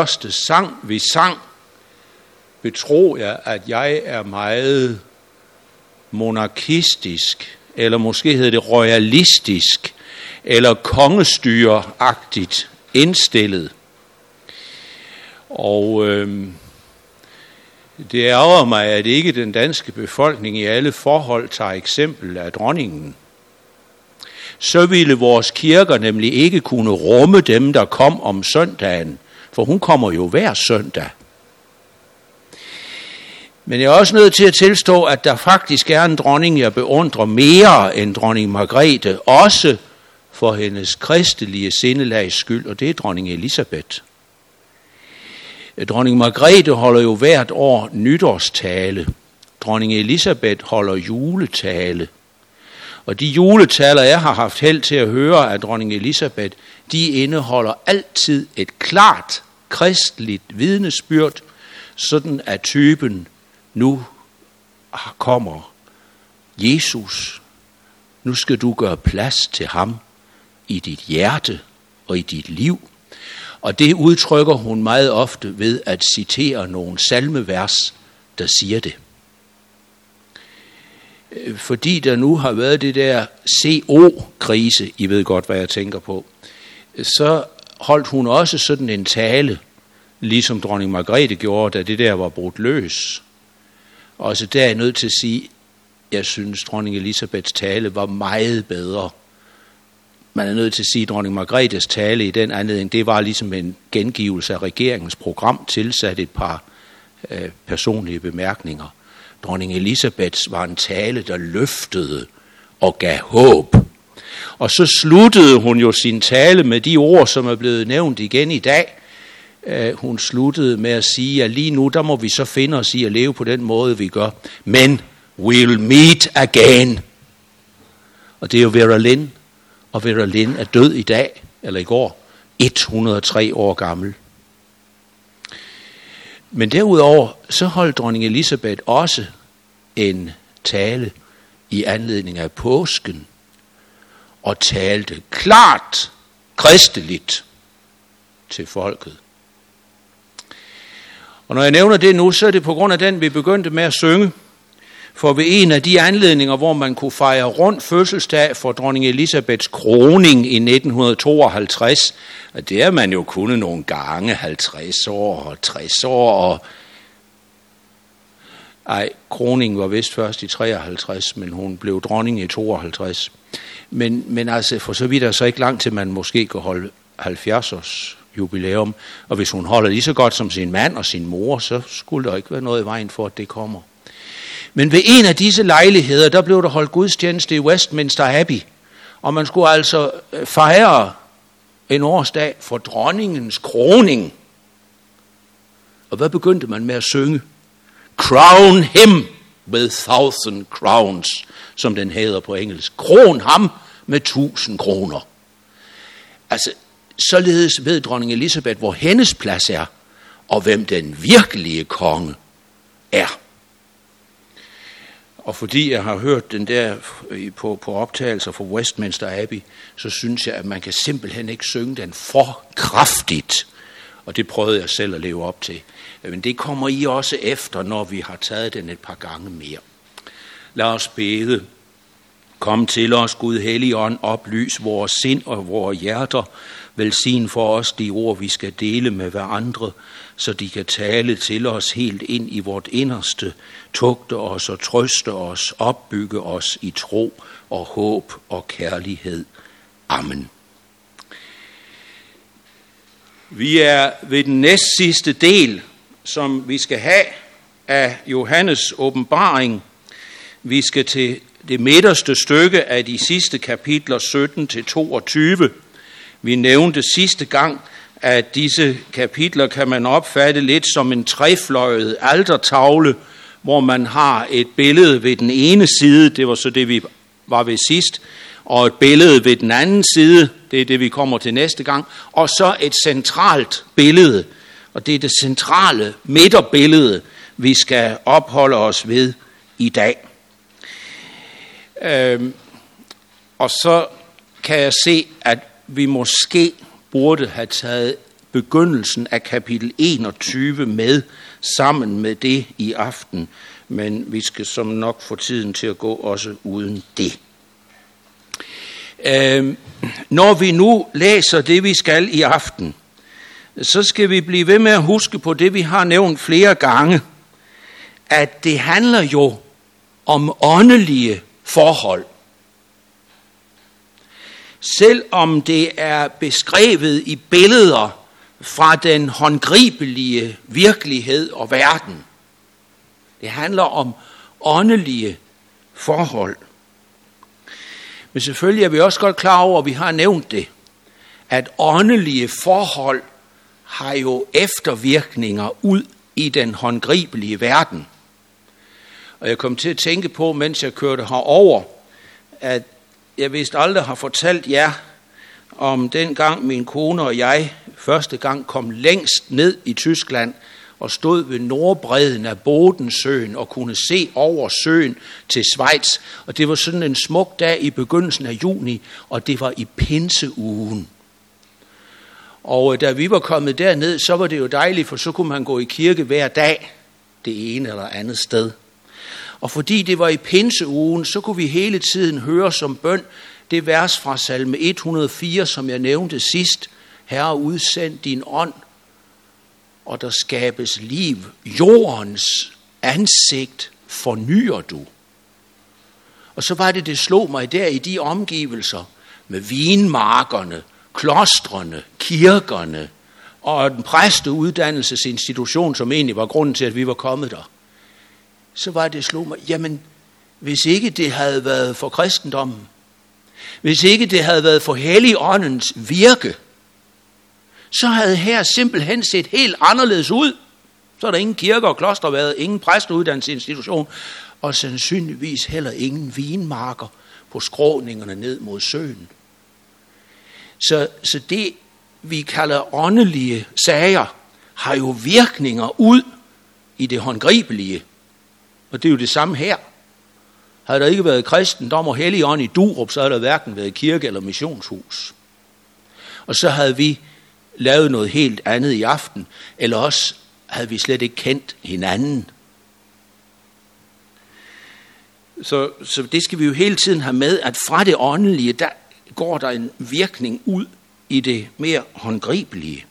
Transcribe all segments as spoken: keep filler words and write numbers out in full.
første sang, vi sang, betror jeg, at jeg er meget monarkistisk, eller måske hedder det royalistisk, eller kongestyreagtigt indstillet. Og øh, det ærger mig, at ikke den danske befolkning i alle forhold tager eksempel af dronningen. Så ville vores kirker nemlig ikke kunne rumme dem, der kom om søndagen, for hun kommer jo hver søndag. Men jeg er også nødt til at tilstå, at der faktisk er en dronning, jeg beundrer mere end dronning Margrethe, også for hendes kristelige sindelags skyld, og det er dronning Elisabeth. Dronning Margrethe holder jo hvert år nytårstale. Dronning Elisabeth holder juletale. Og de juletaler, jeg har haft held til at høre af dronning Elisabeth, de indeholder altid et klart kristeligt vidnesbyrd, sådan at typen, nu kommer Jesus, nu skal du gøre plads til ham i dit hjerte og i dit liv. Og det udtrykker hun meget ofte ved at citere nogle salmevers, der siger det. Fordi der nu har været det der C O-krise, I ved godt, hvad jeg tænker på, så holdt hun også sådan en tale, ligesom dronning Margrethe gjorde, da det der var brudt løs. Og så der er jeg nødt til at sige, jeg synes, dronning Elisabeths tale var meget bedre. Man er nødt til at sige, at dronning Margrethes tale i den anledning, det var ligesom en gengivelse af regeringens program, tilsat et par øh, personlige bemærkninger. Dronning Elisabeths var en tale, der løftede og gav håb. Og så sluttede hun jo sin tale med de ord, som er blevet nævnt igen i dag. Uh, hun sluttede med at sige, at lige nu, der må vi så finde os i at leve på den måde, vi gør. Men we'll meet again. Og det er jo Vera Lind. Og Vera Lind er død i dag, eller i går, et hundrede og tre år gammel. Men derudover, så holdt dronning Elisabeth også en tale i anledning af påsken, og talte klart kristeligt til folket. Og når jeg nævner det nu, så er det på grund af den, vi begyndte med at synge. For ved en af de anledninger, hvor man kunne fejre rundt fødselsdag for dronning Elisabeths kroning i nitten tooghalvtreds, og det er man jo kunnet nogle gange, halvtreds år og tres år. Og ej, kroningen var vist først i treoghalvtreds, men hun blev dronning i tooghalvtreds. Men, men altså, for så vidt er så ikke langt til, man måske kan holde halvfjerds års jubilæum. Og hvis hun holder lige så godt som sin mand og sin mor, så skulle der ikke være noget i vejen for, at det kommer. Men ved en af disse lejligheder, der blev der holdt gudstjeneste i Westminster Abbey. Og man skulle altså fejre en årsdag for dronningens kroning. Og hvad begyndte man med at synge? Crown him with thousand crowns, som den hedder på engelsk. Kron ham med tusind kroner. Altså, således ved dronning Elisabeth, hvor hendes plads er, og hvem den virkelige konge er. Og fordi jeg har hørt den der på, på optagelser fra Westminster Abbey, så synes jeg, at man kan simpelthen ikke synge den for kraftigt. Og det prøvede jeg selv at leve op til. Men det kommer I også efter, når vi har taget den et par gange mere. Lad os bede. Kom til os, Gud Helligånd, oplys vores sind og vores hjerter. Velsign for os de ord, vi skal dele med hverandre, så de kan tale til os helt ind i vort inderste, tugte os og trøste os, opbygge os i tro og håb og kærlighed. Amen. Vi er ved den næstsidste del, som vi skal have af Johannes åbenbaring. Vi skal til det midterste stykke af de sidste kapitler sytten til toogtyve. Vi nævnte sidste gang, at disse kapitler kan man opfatte lidt som en trefløjet altertavle, hvor man har et billede ved den ene side, det var så det, vi var ved sidst, og et billede ved den anden side, det er det, vi kommer til næste gang, og så et centralt billede, og det er det centrale midterbillede, vi skal opholde os ved i dag. Øhm, og så kan jeg se, at vi måske burde have taget begyndelsen af kapitel enogtyve med, sammen med det i aften. Men vi skal som nok få tiden til at gå også uden det. Øh, når vi nu læser det, vi skal i aften, så skal vi blive ved med at huske på det, vi har nævnt flere gange, at det handler jo om åndelige forhold. Selvom det er beskrevet i billeder fra den håndgribelige virkelighed og verden. Det handler om åndelige forhold. Men selvfølgelig er vi også godt klar over, at vi har nævnt det, at åndelige forhold har jo eftervirkninger ud i den håndgribelige verden. Og jeg kom til at tænke på, mens jeg kørte herover, at jeg vist aldrig har fortalt jer om den gang min kone og jeg første gang kom længst ned i Tyskland og stod ved nordbredden af Bodensøen og kunne se over søen til Schweiz. Og det var sådan en smuk dag i begyndelsen af juni, og det var i pinseugen. Og da vi var kommet derned, så var det jo dejligt, for så kunne man gå i kirke hver dag, det ene eller andet sted. Og fordi det var i pinseugen, så kunne vi hele tiden høre som bøn det vers fra salme et hundrede og fire, som jeg nævnte sidst. Herre, udsend din ånd, og der skabes liv. Jordens ansigt fornyer du. Og så var det, det slog mig der i de omgivelser med vinmarkerne, klostrene, kirkerne og den præsteuddannelsesinstitution, som egentlig var grunden til, at vi var kommet der. Så var det, slog mig, jamen, hvis ikke det havde været for kristendommen, hvis ikke det havde været for Helligåndens virke, så havde her simpelthen set helt anderledes ud. Så er der ingen kirker og kloster været, ingen præsteuddannelsesinstitution, og sandsynligvis heller ingen vinmarker på skråningerne ned mod søen. Så, så det, vi kalder åndelige sager, har jo virkninger ud i det håndgribelige. Og det er jo det samme her. Havde der ikke været kristendom og Helligånd i Durup, så havde der hverken været kirke eller missionshus. Og så havde vi lavet noget helt andet i aften, eller også havde vi slet ikke kendt hinanden. Så, så det skal vi jo hele tiden have med, at fra det åndelige, der går der en virkning ud i det mere håndgribelige.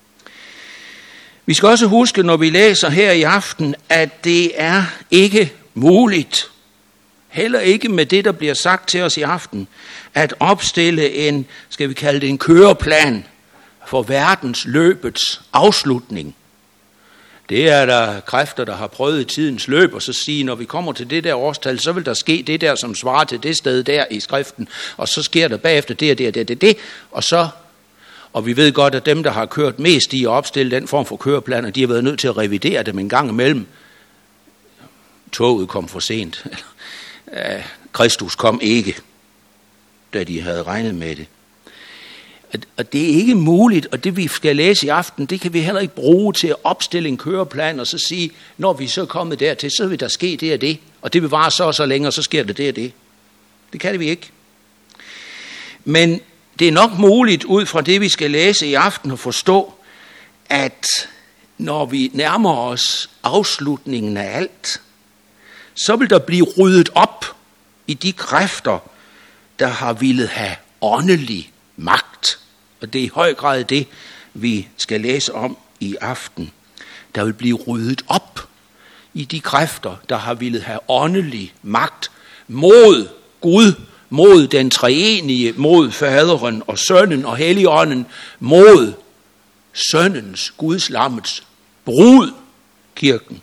Vi skal også huske, når vi læser her i aften, at det er ikke muligt, heller ikke med det, der bliver sagt til os i aften, at opstille en, skal vi kalde det en køreplan for verdens løbets afslutning. Det er der kræfter, der har prøvet i tidens løb, og så sige, når vi kommer til det der årstal, så vil der ske det der, som svarer til det sted der i skriften, og så sker der bagefter det og det og det, det, det, og så, og vi ved godt, at dem, der har kørt mest i at opstille den form for køreplaner, de har været nødt til at revidere dem en gang imellem. Toget kom for sent. Kristus kom ikke, da de havde regnet med det. Og det er ikke muligt, og det vi skal læse i aften, det kan vi heller ikke bruge til at opstille en køreplan og så sige, når vi så er kommet dertil, så vil der ske det og det, og det vil vare så og så længe, og så sker det det og det. Det kan det vi ikke. Men det er nok muligt ud fra det, vi skal læse i aften, at forstå, at når vi nærmer os afslutningen af alt, så vil der blive ryddet op i de kræfter, der har ville have åndelig magt. Og det er i høj grad det, vi skal læse om i aften. Der vil blive ryddet op i de kræfter, der har ville have åndelig magt mod Gud, mod den treenige, mod faderen og sønnen og helligånden, mod sønnens, Guds lammets brud, kirken.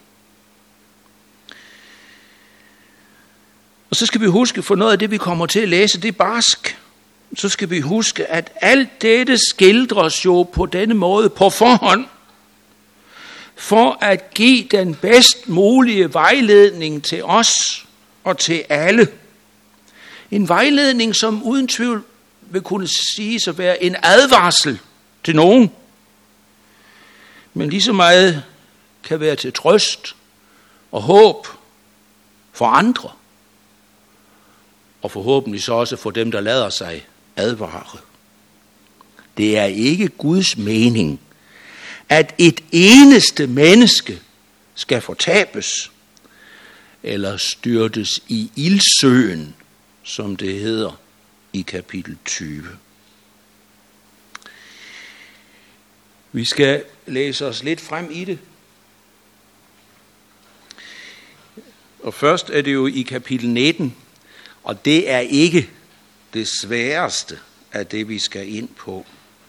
Og så skal vi huske, for noget af det, vi kommer til at læse, det er barsk. Så skal vi huske, at alt dette skildres jo på denne måde på forhånd, for at give den bedst mulige vejledning til os og til alle. En vejledning, som uden tvivl vil kunne siges at være en advarsel til nogen, men lige så meget kan være til trøst og håb for andre, og forhåbentlig så også for dem, der lader sig advare. Det er ikke Guds mening, at et eneste menneske skal fortabes, eller styrtes i ildsøen, som det hedder i kapitel tyve. Vi skal læse os lidt frem i det. Og først er det jo i kapitel nitten, og det er ikke det sværeste af det, vi skal ind på.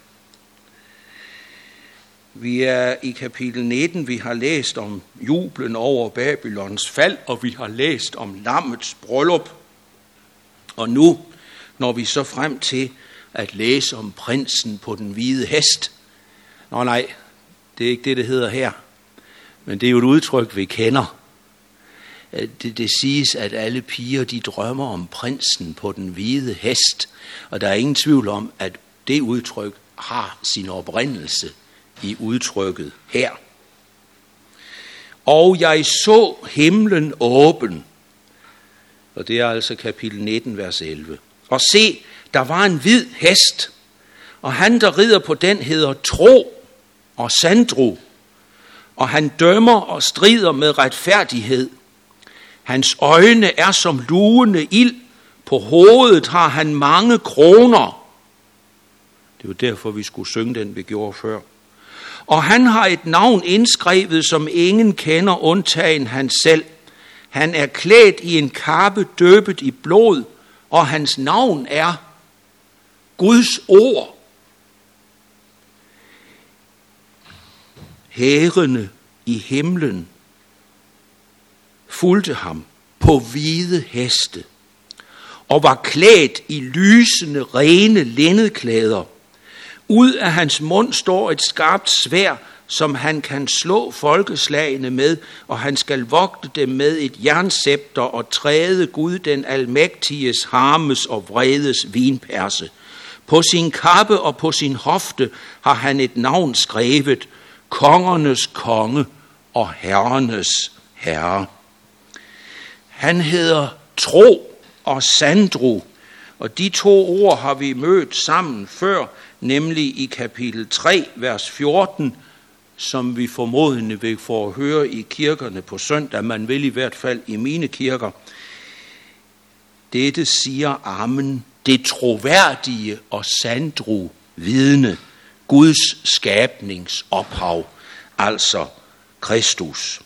Vi er i kapitel nitten, vi har læst om jublen over Babylons fald, og vi har læst om lammets bryllup. Og nu når vi så frem til at læse om prinsen på den hvide hest. Nå nej, det er ikke det, det hedder her. Men det er jo et udtryk, vi kender. Det, det siges, at alle piger, de drømmer om prinsen på den hvide hest. Og der er ingen tvivl om, at det udtryk har sin oprindelse i udtrykket her. Og jeg så himlen åben. Og det er altså kapitel nitten, vers elleve. Og se, der var en hvid hest, og han, der rider på den, hedder Tro og Sandru. Og han dømmer og strider med retfærdighed. Hans øjne er som lugende ild. På hovedet har han mange kroner. Det var derfor, vi skulle synge den, vi gjorde før. Og han har et navn indskrevet, som ingen kender, undtagen han selv. Han er klædt i en kappe døbet i blod, og hans navn er Guds ord. Hærene i himlen fulgte ham på hvide heste og var klædt i lysende, rene linnedklæder. Ud af hans mund står et skarpt sværd, som han kan slå folkeslagene med, og han skal vogte dem med et jernscepter og træde Gud den almægtiges, harmes og vredes vinperse. På sin kappe og på sin hofte har han et navn skrevet, kongernes konge og herrenes herre. Han hedder Tro og Sandru, og de to ord har vi mødt sammen før, nemlig i kapitel tre, vers fjorten, som vi formodentlig vil få at høre i kirkerne på søndag, man vil i hvert fald i mine kirker. Dette siger Amen, det troværdige og sandru vidne, Guds skabningsophav, altså Kristus.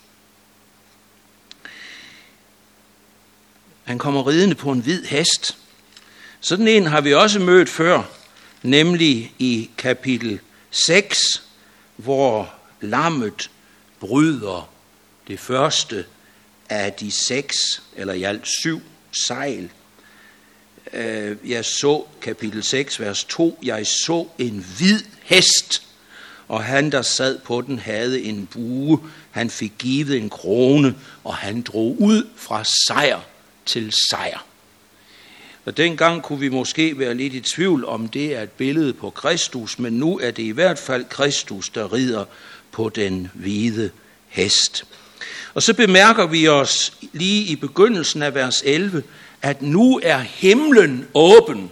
Han kommer ridende på en hvid hest. Sådan en har vi også mødt før, nemlig i kapitel seks, hvor lammet bryder det første af de seks, eller i alt syv sejl. Jeg så, kapitel seks, vers to, jeg så en hvid hest, og han, der sad på den, havde en bue. Han fik givet en krone, og han drog ud fra sejr til sejr. Og dengang kunne vi måske være lidt i tvivl, om det er et billede på Kristus, men nu er det i hvert fald Kristus, der rider på den hvide hest. Og så bemærker vi os lige i begyndelsen af vers elleve, at nu er himlen åben.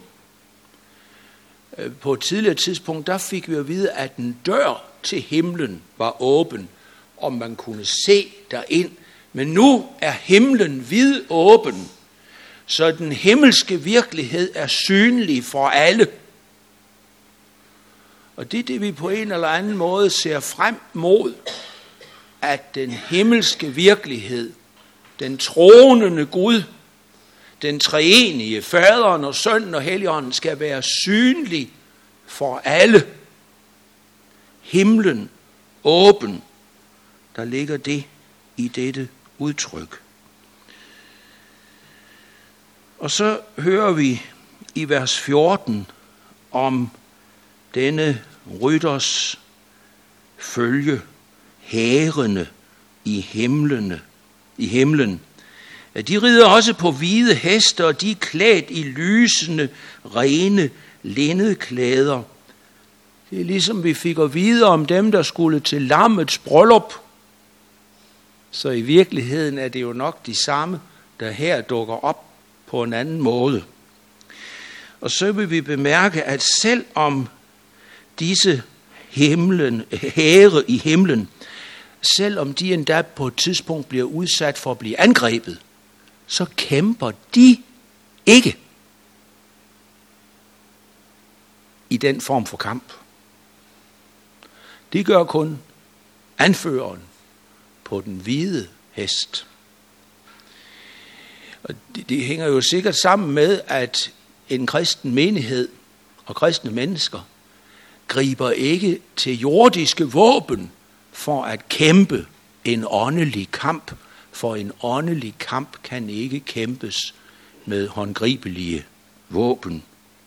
På et tidligere tidspunkt, der fik vi at vide, at en dør til himlen var åben, og man kunne se derind. Men nu er himlen vid åben, så den himmelske virkelighed er synlig for alle. Og det er det, vi på en eller anden måde ser frem mod, at den himmelske virkelighed, den tronende Gud, den treenige, Faderen og Sønnen og Helligånden, skal være synlig for alle. Himlen åben, der ligger det i dette udtryk. Og så hører vi i vers fjorten om denne rytters følge, hærene i himlene, i himlen. De rider også på hvide heste, og de er klædt i lysende, rene linnedklæder. Det er ligesom vi fik at vide om dem, der skulle til lammets bryllup. Så i virkeligheden er det jo nok de samme, der her dukker op på en anden måde. Og så vil vi bemærke, at selvom disse himlen, hære i himlen, selvom de endda på et tidspunkt bliver udsat for at blive angrebet, så kæmper de ikke i den form for kamp. Det gør kun anføreren på den hvide hest. Og det, det hænger jo sikkert sammen med, at en kristen menighed og kristne mennesker griber ikke til jordiske våben for at kæmpe en åndelig kamp, for en åndelig kamp kan ikke kæmpes med håndgribelige våben.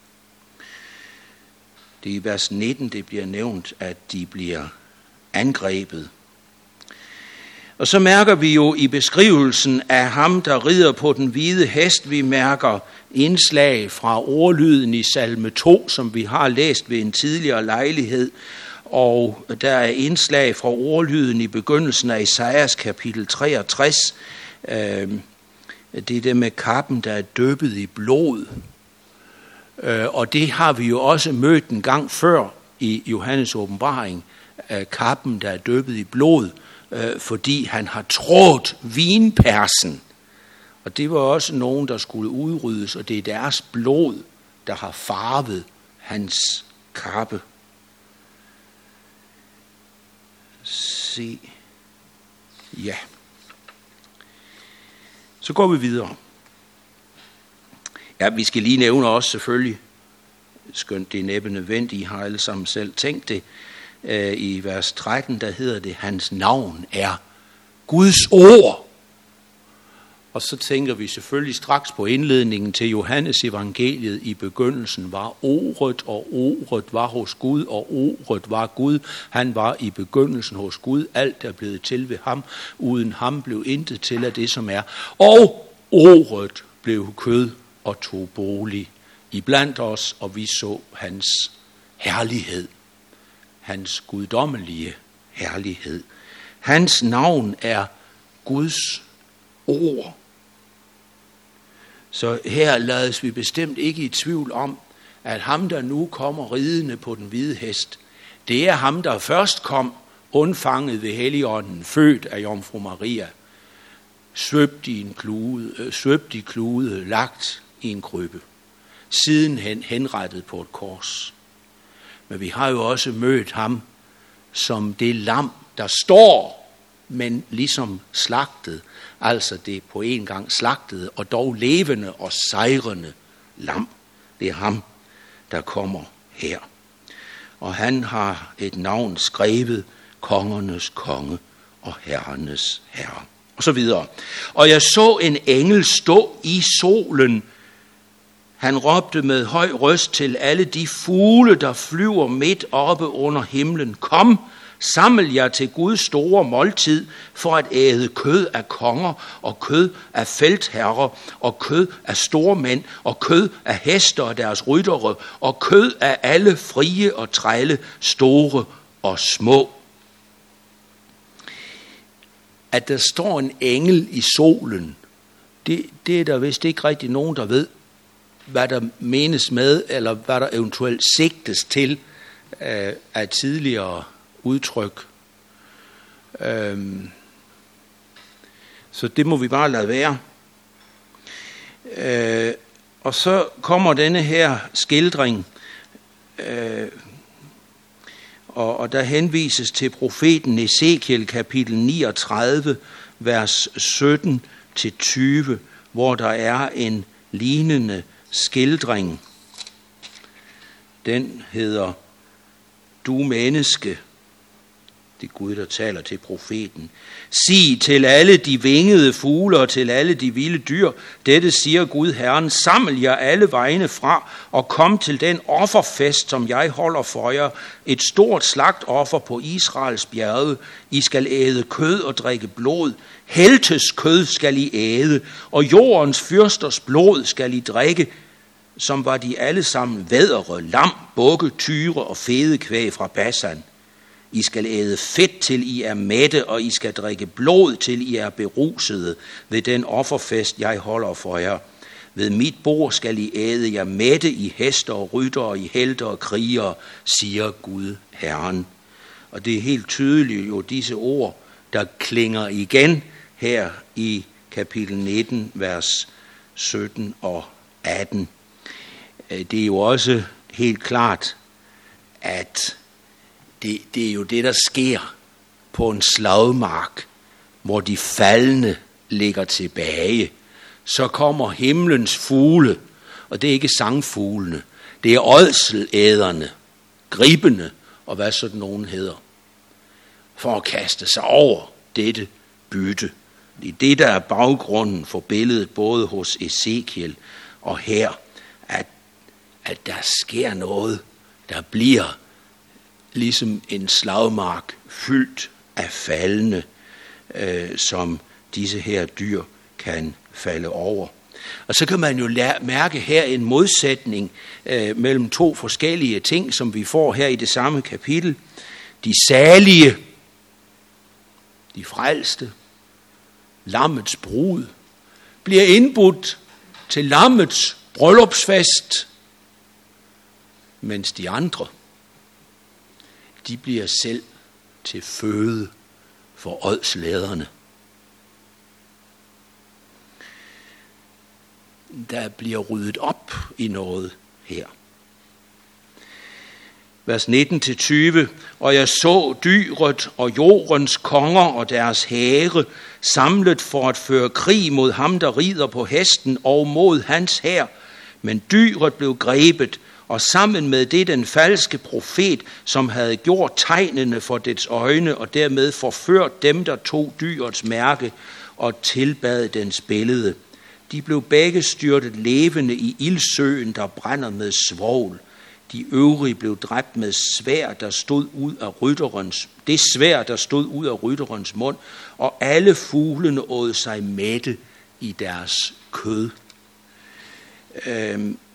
Det er i vers nitten, det bliver nævnt, at de bliver angrebet. Og så mærker vi jo i beskrivelsen af ham, der rider på den hvide hest, vi mærker indslag fra ordlyden i salme to, som vi har læst ved en tidligere lejlighed, og der er indslag fra ordlyden i begyndelsen af Esajas kapitel treogtres. Det er det med kappen, der er døbet i blod. Og det har vi jo også mødt en gang før i Johannes åbenbaring, kappen, der er døbet i blod, fordi han har trådt vinpersen. Og det var også nogen, der skulle udryddes, og det er deres blod, der har farvet hans kappe. Se. Ja. Så går vi videre. Ja, vi skal lige nævne også selvfølgelig, skønt det er næppe nødvendigt, I har alle sammen selv tænkt det, øh, i vers tretten, der hedder det, hans navn er Guds ord. Og så tænker vi selvfølgelig straks på indledningen til Johannes evangeliet. I begyndelsen var ordet, og ordet var hos Gud, og ordet var Gud. Han var i begyndelsen hos Gud. Alt er blevet til ved ham. Uden ham blev intet til af det, som er. Og ordet blev kød og tog bolig iblandt os, og vi så hans herlighed. Hans guddommelige herlighed. Hans navn er Guds ord. Så her lades vi bestemt ikke i tvivl om, at ham, der nu kommer ridende på den hvide hest, det er ham, der først kom undfanget ved Helligånden, født af Jomfru Maria, svøbt i en klude, svøbt i klude, lagt i en krybbe, sidenhen henrettet på et kors. Men vi har jo også mødt ham som det lam, der står, men ligesom slagtet, altså det på en gang slagtede og dog levende og sejrende lam. Det er ham, der kommer her. Og han har et navn skrevet, kongernes konge og herrenes herre. Og så videre. Og jeg så en engel stå i solen. Han råbte med høj røst til alle de fugle, der flyver midt oppe under himlen. Kom, saml jer til Guds store måltid for at æde kød af konger og kød af feltherrer og kød af stormænd og kød af heste og deres ryttere og kød af alle frie og trælle, store og små. At der står en engel i solen, det, det er der vist ikke rigtig nogen, der ved, hvad der menes med, eller hvad der eventuelt sigtes til øh, af tidligere udtryk. Øhm, så det må vi bare lade være. Øh, og så kommer denne her skildring, øh, og, og der henvises til profeten Ezekiel kapitel niogtredive, vers sytten til tyve, hvor der er en lignende skildring. Den hedder, du menneske, det er Gud, der taler til profeten. Sig til alle de vingede fugle og til alle de vilde dyr, dette siger Gud Herren, saml jer alle vegne fra og kom til den offerfest, som jeg holder for jer, et stort slagtoffer på Israels bjerge. I skal æde kød og drikke blod. Heltes kød skal I æde, og jordens fyrsters blod skal I drikke, som var de alle sammen væddere, lam, bukke, tyre og fede kvæg fra Basan. I skal æde fedt til I er mætte, og I skal drikke blod til I er berusede ved den offerfest, jeg holder for jer. Ved mit bord skal I æde jer mætte i hester og rytter og i helter og krigere, siger Gud Herren. Og det er helt tydeligt jo disse ord, der klinger igen her i kapitel nitten, vers sytten og atten. Det er jo også helt klart, at det, det er jo det, der sker på en slagmark, hvor de faldne ligger tilbage. Så kommer himlens fugle, og det er ikke sangfuglene, det er ådselæderne, gribende og hvad sådan nogen hedder, for at kaste sig over dette bytte. Det er det, der er baggrunden for billedet både hos Ezekiel og her, at, at der sker noget, der bliver ligesom en slagmark fyldt af faldne, øh, som disse her dyr kan falde over. Og så kan man jo lære, mærke her en modsætning øh, mellem to forskellige ting, som vi får her i det samme kapitel. De salige, de frelste, lammets brud, bliver indbudt til lammets bryllupsfest, mens de andre, de bliver selv til føde for ådslæderne. Der bliver ryddet op i noget her. Vers nitten til tyve. Og jeg så dyret og jordens konger og deres hære samlet for at føre krig mod ham, der rider på hesten, og mod hans hær. Men dyret blev grebet, og sammen med det den falske profet, som havde gjort tegnene for dets øjne, og dermed forført dem, der tog dyrets mærke og tilbad dens billede. De blev begge styrtet levende i ildsøen, der brænder med svovl. De øvrige blev dræbt med sværd, der stod ud af rytterens, det sværd, der stod ud af rytterens mund, og alle fuglene åd sig mætte i deres kød. Øhm,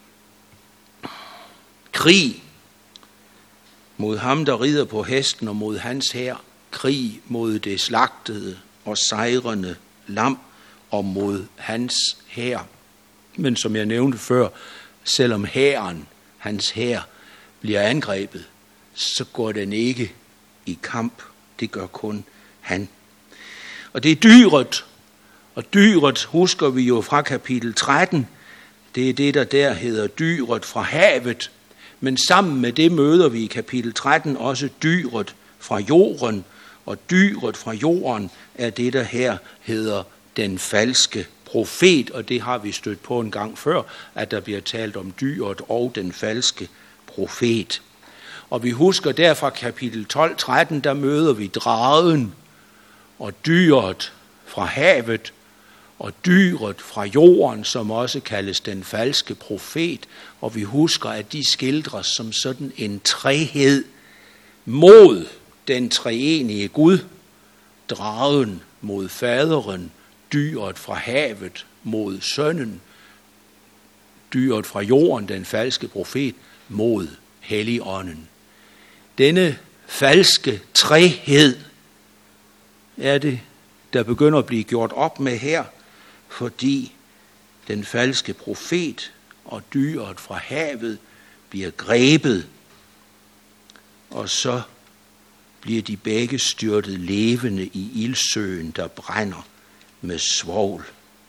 krig mod ham, der rider på hesten, og mod hans hær. Krig mod det slagtede og sejrende lam, og mod hans hær. Men som jeg nævnte før, selvom hæren, hans hær, bliver angrebet, så går den ikke i kamp. Det gør kun han. Og det er dyret, og dyret husker vi jo fra kapitel tretten. Det er det, der der hedder dyret fra havet. Men sammen med det møder vi i kapitel tretten også dyret fra jorden, og dyret fra jorden er det, der her hedder den falske profet, og det har vi stødt på en gang før, at der bliver talt om dyret og den falske profet. Og vi husker der fra kapitel tolv tretten, der møder vi dragen og dyret fra havet og dyret fra jorden, som også kaldes den falske profet. Og vi husker, at de skildres som sådan en trehed mod den treenige Gud, dragen mod faderen, dyret fra havet mod sønnen, dyret fra jorden, den falske profet, mod Helligånden. Denne falske trehed er det, der begynder at blive gjort op med her, fordi den falske profet og dyret fra havet bliver grebet, og så bliver de begge styrtet levende i ildsøen, der brænder med svovl.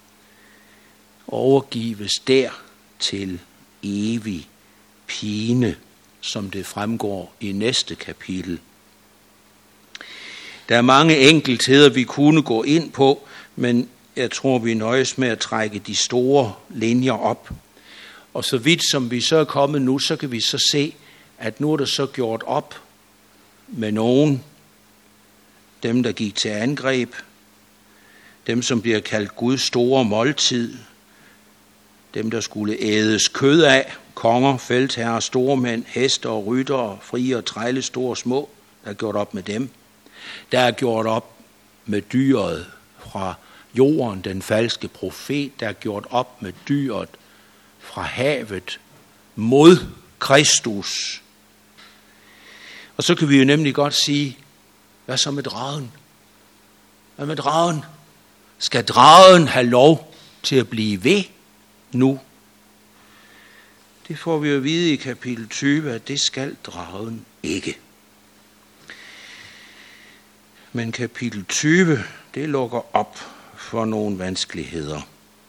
Overgives der til evig pine, som det fremgår i næste kapitel. Der er mange enkeltheder, vi kunne gå ind på, men jeg tror, vi nøjes med at trække de store linjer op. Og så vidt som vi så er kommet nu, så kan vi så se, at nu er der så gjort op med nogen, dem der gik til angreb, dem som bliver kaldt Guds store måltid, dem der skulle ædes kød af, konger, feltherrer, stormænd, heste og ryttere, frie og trælle, store og små, der er gjort op med dem. Der er gjort op med dyret fra jorden, den falske profet, der er gjort op med dyret fra havet mod Kristus. Og så kan vi jo nemlig godt sige, hvad så med dragen? Hvad med dragen? Skal dragen have lov til at blive ved nu? Det får vi jo at vide i kapitel tyve, at det skal dragen ikke. Men kapitel tyve, det lukker op for nogle vanskeligheder.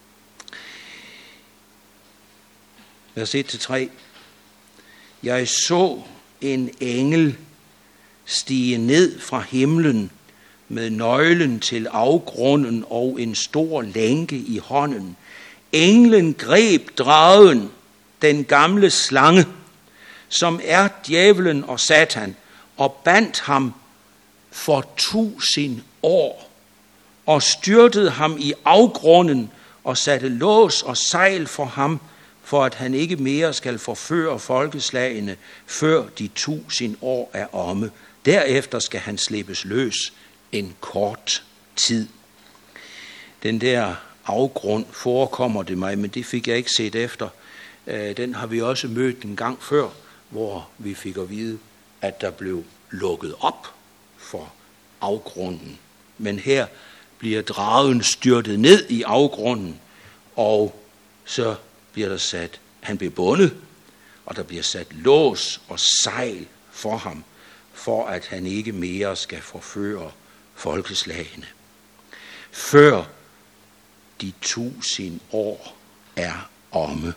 Vers et til tre. Jeg så en engel stige ned fra himlen med nøglen til afgrunden og en stor lænke i hånden. Englen greb dragen, den gamle slange, som er djævelen og Satan, og bandt ham for tusind år, og styrtede ham i afgrunden og satte lås og sejl for ham, for at han ikke mere skal forføre folkeslagene, før de tusind år er omme. Derefter skal han slippes løs en kort tid. Den der afgrund forekommer det mig, men det fik jeg ikke set efter. Den har vi også mødt en gang før, hvor vi fik at vide, at der blev lukket op for afgrunden. Men her bliver dragen styrtet ned i afgrunden, og så bliver der sat, han bliver bundet, og der bliver sat lås og sejl for ham, for at han ikke mere skal forføre folkeslagene, før de tusind år er omme.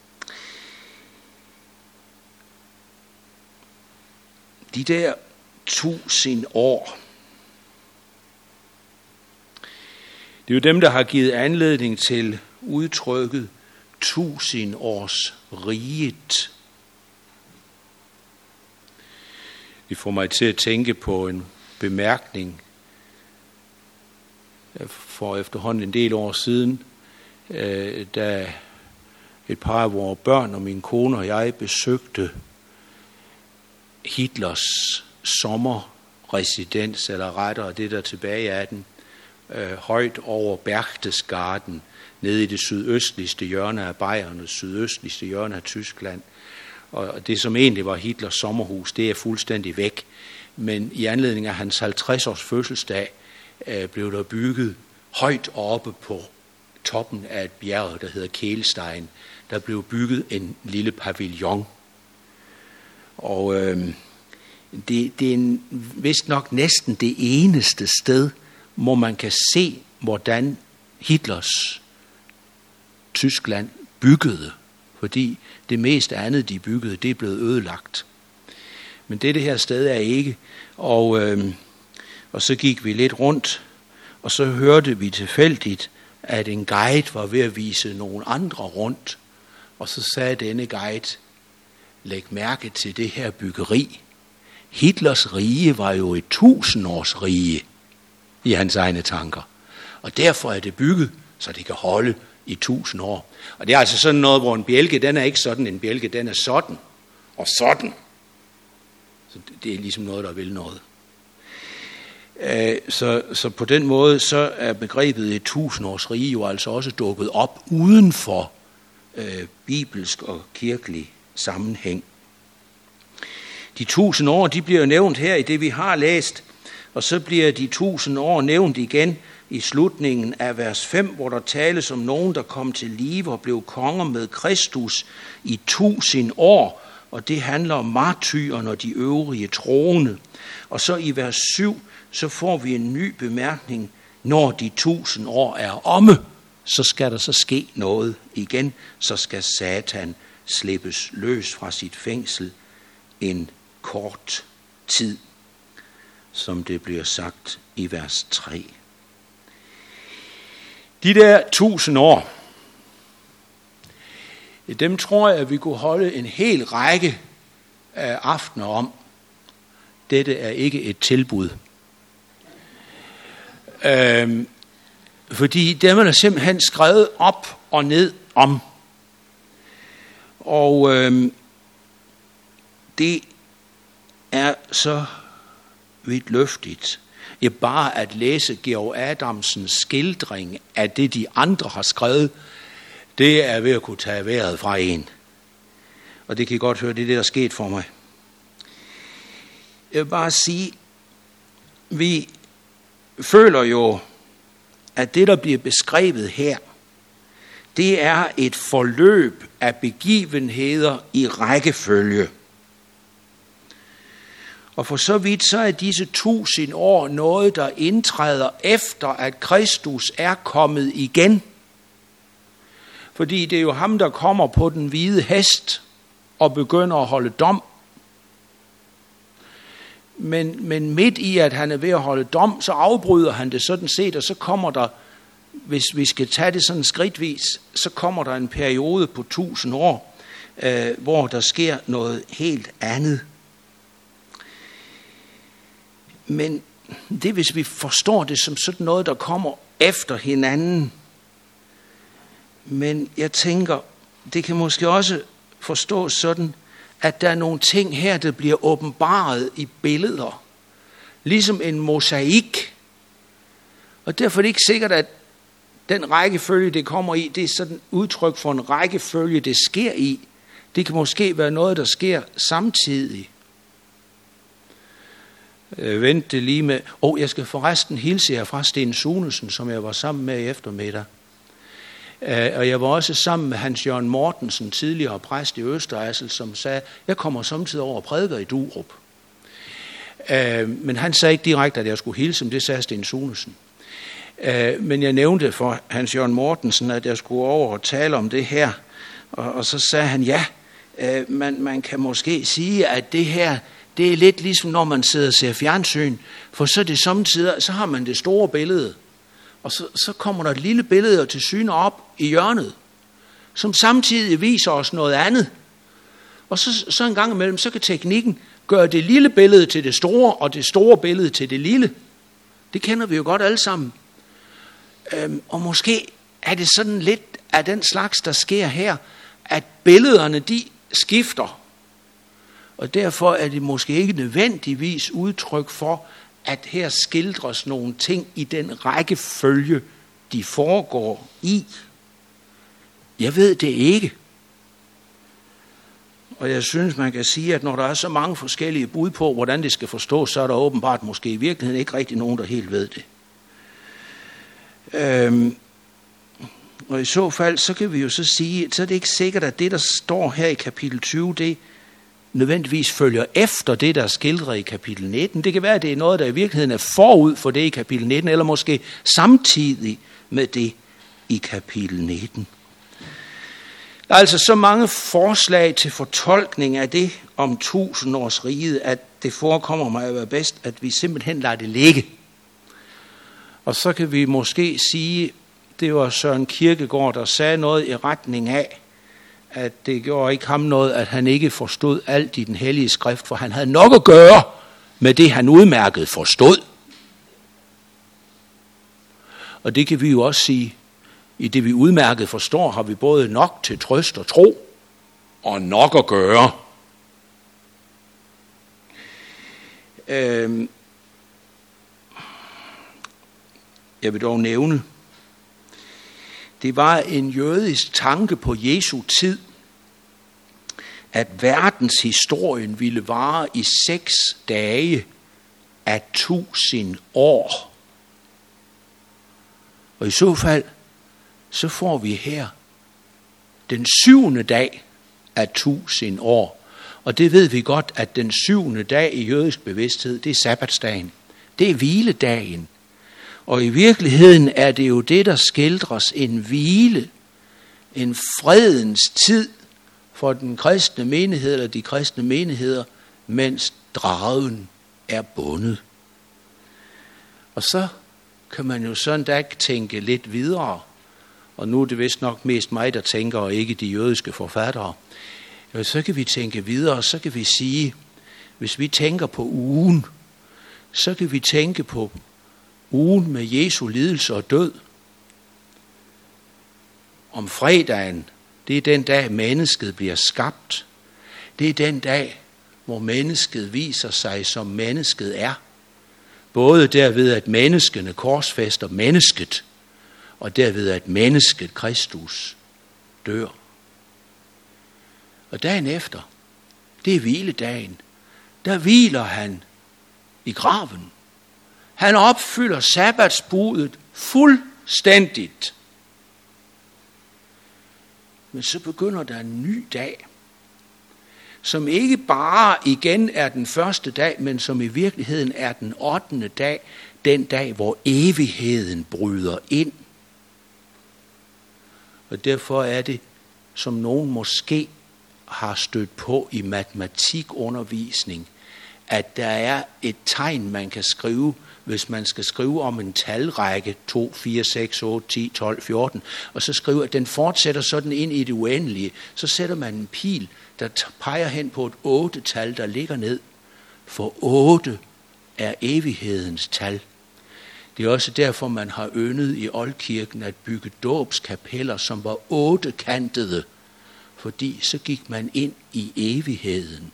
De der tusind år, det er jo dem, der har givet anledning til udtrykket tusind års riget. Det får mig til at tænke på en bemærkning for efterhånden en del år siden, da et par af vores børn og min kone og jeg besøgte Hitlers sommerresidens, eller rettere det der tilbage af den, øh, højt over Berchtesgaden, nede i det sydøstligste hjørne af Bayern, det sydøstligste hjørne af Tyskland. Og det, som egentlig var Hitlers sommerhus, det er fuldstændig væk. Men i anledning af hans halvtreds års fødselsdag øh, blev der bygget højt oppe på toppen af et bjerg, der hedder Kehlstein. Der blev bygget en lille pavillon. Og øh, det, det er vist nok næsten det eneste sted, hvor man kan se, hvordan Hitlers Tyskland byggede. Fordi det meste andet, de byggede, det er blevet ødelagt. Men det, det her sted er ikke. Og, øh, og så gik vi lidt rundt, og så hørte vi tilfældigt, at en guide var ved at vise nogle andre rundt. Og så sagde denne guide, læg mærke til det her byggeri. Hitlers rige var jo et tusindårs rige i hans egne tanker. Og derfor er det bygget, så det kan holde i tusind år. Og det er altså sådan noget, hvor en bjælke, den er ikke sådan, en bjælke, den er sådan og sådan. Så det er ligesom noget, der vil noget. Så, så på den måde, så er begrebet et tusindårs rige jo altså også dukket op uden for øh, bibelsk og kirkelig sammenhæng. De tusind år, de bliver nævnt her i det, vi har læst, og så bliver de tusind år nævnt igen i slutningen af vers fem, hvor der tales om nogen, der kom til live og blev konger med Kristus i tusind år, og det handler om martyrerne og de øvrige troende. Og så i vers syv, så får vi en ny bemærkning, når de tusind år er omme, så skal der så ske noget igen, så skal Satan slippes løs fra sit fængsel en kort tid, som det bliver sagt i vers tre. De der tusind år, dem tror jeg, at vi kunne holde en hel række af aftener om. Dette er ikke et tilbud. Øhm, fordi dem er simpelthen skrevet op og ned om. Og øhm, det er så vidt løftigt. Ja, bare at læse Georg Adamsens skildring af det, de andre har skrevet, det er ved at kunne tage vejret fra en. Og det kan I godt høre, det er det, der er sket for mig. Jeg vil bare sige, vi føler jo, at det, der bliver beskrevet her, det er et forløb af begivenheder i rækkefølge. Og for så vidt så er disse tusind år noget, der indtræder efter, at Kristus er kommet igen. Fordi det er jo ham, der kommer på den hvide hest og begynder at holde dom. Men, men midt i, at han er ved at holde dom, så afbryder han det sådan set, og så kommer der, hvis vi skal tage det sådan skridtvis, så kommer der en periode på tusind år, øh, hvor der sker noget helt andet. Men det er, hvis vi forstår det som sådan noget, der kommer efter hinanden. Men jeg tænker, det kan måske også forstås sådan, at der er nogle ting her, der bliver åbenbaret i billeder. Ligesom en mosaik. Og derfor er det ikke sikkert, at den rækkefølge, det kommer i, det er sådan udtryk for en rækkefølge, det sker i. Det kan måske være noget, der sker samtidig. Jeg ventede lige med, og oh, jeg skal forresten hilse jer fra Sten Sunesen, som jeg var sammen med i eftermiddag. Og jeg var også sammen med Hans Jørgen Mortensen, tidligere præst i Østerejssel, som sagde, jeg kommer samtidig over og prædiker i Durup. Men han sagde ikke direkte, at jeg skulle hilse, men det sagde Sten Sunesen. Men jeg nævnte for Hans Jørgen Mortensen, at jeg skulle over og tale om det her. Og så sagde han, ja, man, man kan måske sige, at det her, det er lidt ligesom, når man sidder og ser fjernsyn. For så er det samtidig, så har man det store billede. Og så, så kommer der et lille billede til syne op i hjørnet, som samtidig viser os noget andet. Og så, så en gang imellem, så kan teknikken gøre det lille billede til det store, og det store billede til det lille. Det kender vi jo godt alle sammen. Øhm, og måske er det sådan lidt af den slags, der sker her, at billederne, de skifter. Og derfor er det måske ikke nødvendigvis udtryk for, at her skildres nogle ting i den rækkefølge, de foregår i. Jeg ved det ikke. Og jeg synes, man kan sige, at når der er så mange forskellige bud på, hvordan det skal forstås, så er der åbenbart måske i virkeligheden ikke rigtig nogen, der helt ved det. Øhm, og i så fald, så kan vi jo så sige, så er det ikke sikkert, at det, der står her i kapitel tyve, det nødvendigvis følger efter det, der er skildret i kapitel nitten. Det kan være, at det er noget, der i virkeligheden er forud for det i kapitel nitten, eller måske samtidig med det i kapitel nitten. Der er altså så mange forslag til fortolkning af det om tusindårsriget, at det forekommer mig at være bedst, at vi simpelthen lader det ligge. Og så kan vi måske sige, det var Søren Kierkegaard, der sagde noget i retning af, at det gjorde ikke ham noget, at han ikke forstod alt i den hellige skrift, for han havde nok at gøre med det, han udmærket forstod. Og det kan vi jo også sige, i det vi udmærket forstår, har vi både nok til trøst og tro, og nok at gøre. Øhm Jeg vil dog nævne, det var en jødisk tanke på Jesu tid, at verdenshistorien ville vare i seks dage af tusind år. Og i så fald, så får vi her den syvende dag af tusind år. Og det ved vi godt, at den syvende dag i jødisk bevidsthed, det er sabbatsdagen. Det er hviledagen. Og i virkeligheden er det jo det, der skildres en hvile, en fredens tid for den kristne menighed eller de kristne menigheder, mens dragen er bundet. Og så kan man jo sådan da tænke lidt videre, og nu er det vist nok mest mig, der tænker, og ikke de jødiske forfattere. Og så kan vi tænke videre, så kan vi sige, hvis vi tænker på ugen, så kan vi tænke på ugen med Jesu lidelse og død. Om fredagen, det er den dag, mennesket bliver skabt. Det er den dag, hvor mennesket viser sig, som mennesket er. Både derved, at menneskene korsfæster mennesket, og derved, at mennesket, Kristus, dør. Og dagen efter, det er hviledagen. Der hviler han i graven. Han opfylder sabbatsbudet fuldstændigt. Men så begynder der en ny dag, som ikke bare igen er den første dag, men som i virkeligheden er den ottende dag, den dag, hvor evigheden bryder ind. Og derfor er det, som nogen måske har stødt på i matematikundervisning, at der er et tegn, man kan skrive, hvis man skal skrive om en talrække, to, fire, seks, otte, ti, tolv, fjorten, og så skriver, at den fortsætter sådan ind i det uendelige, så sætter man en pil, der peger hen på et otte-tal, der ligger ned. For otte er evighedens tal. Det er også derfor, man har yndet i Oldkirken at bygge dåbskapeller, som var ottekantede, fordi så gik man ind i evigheden.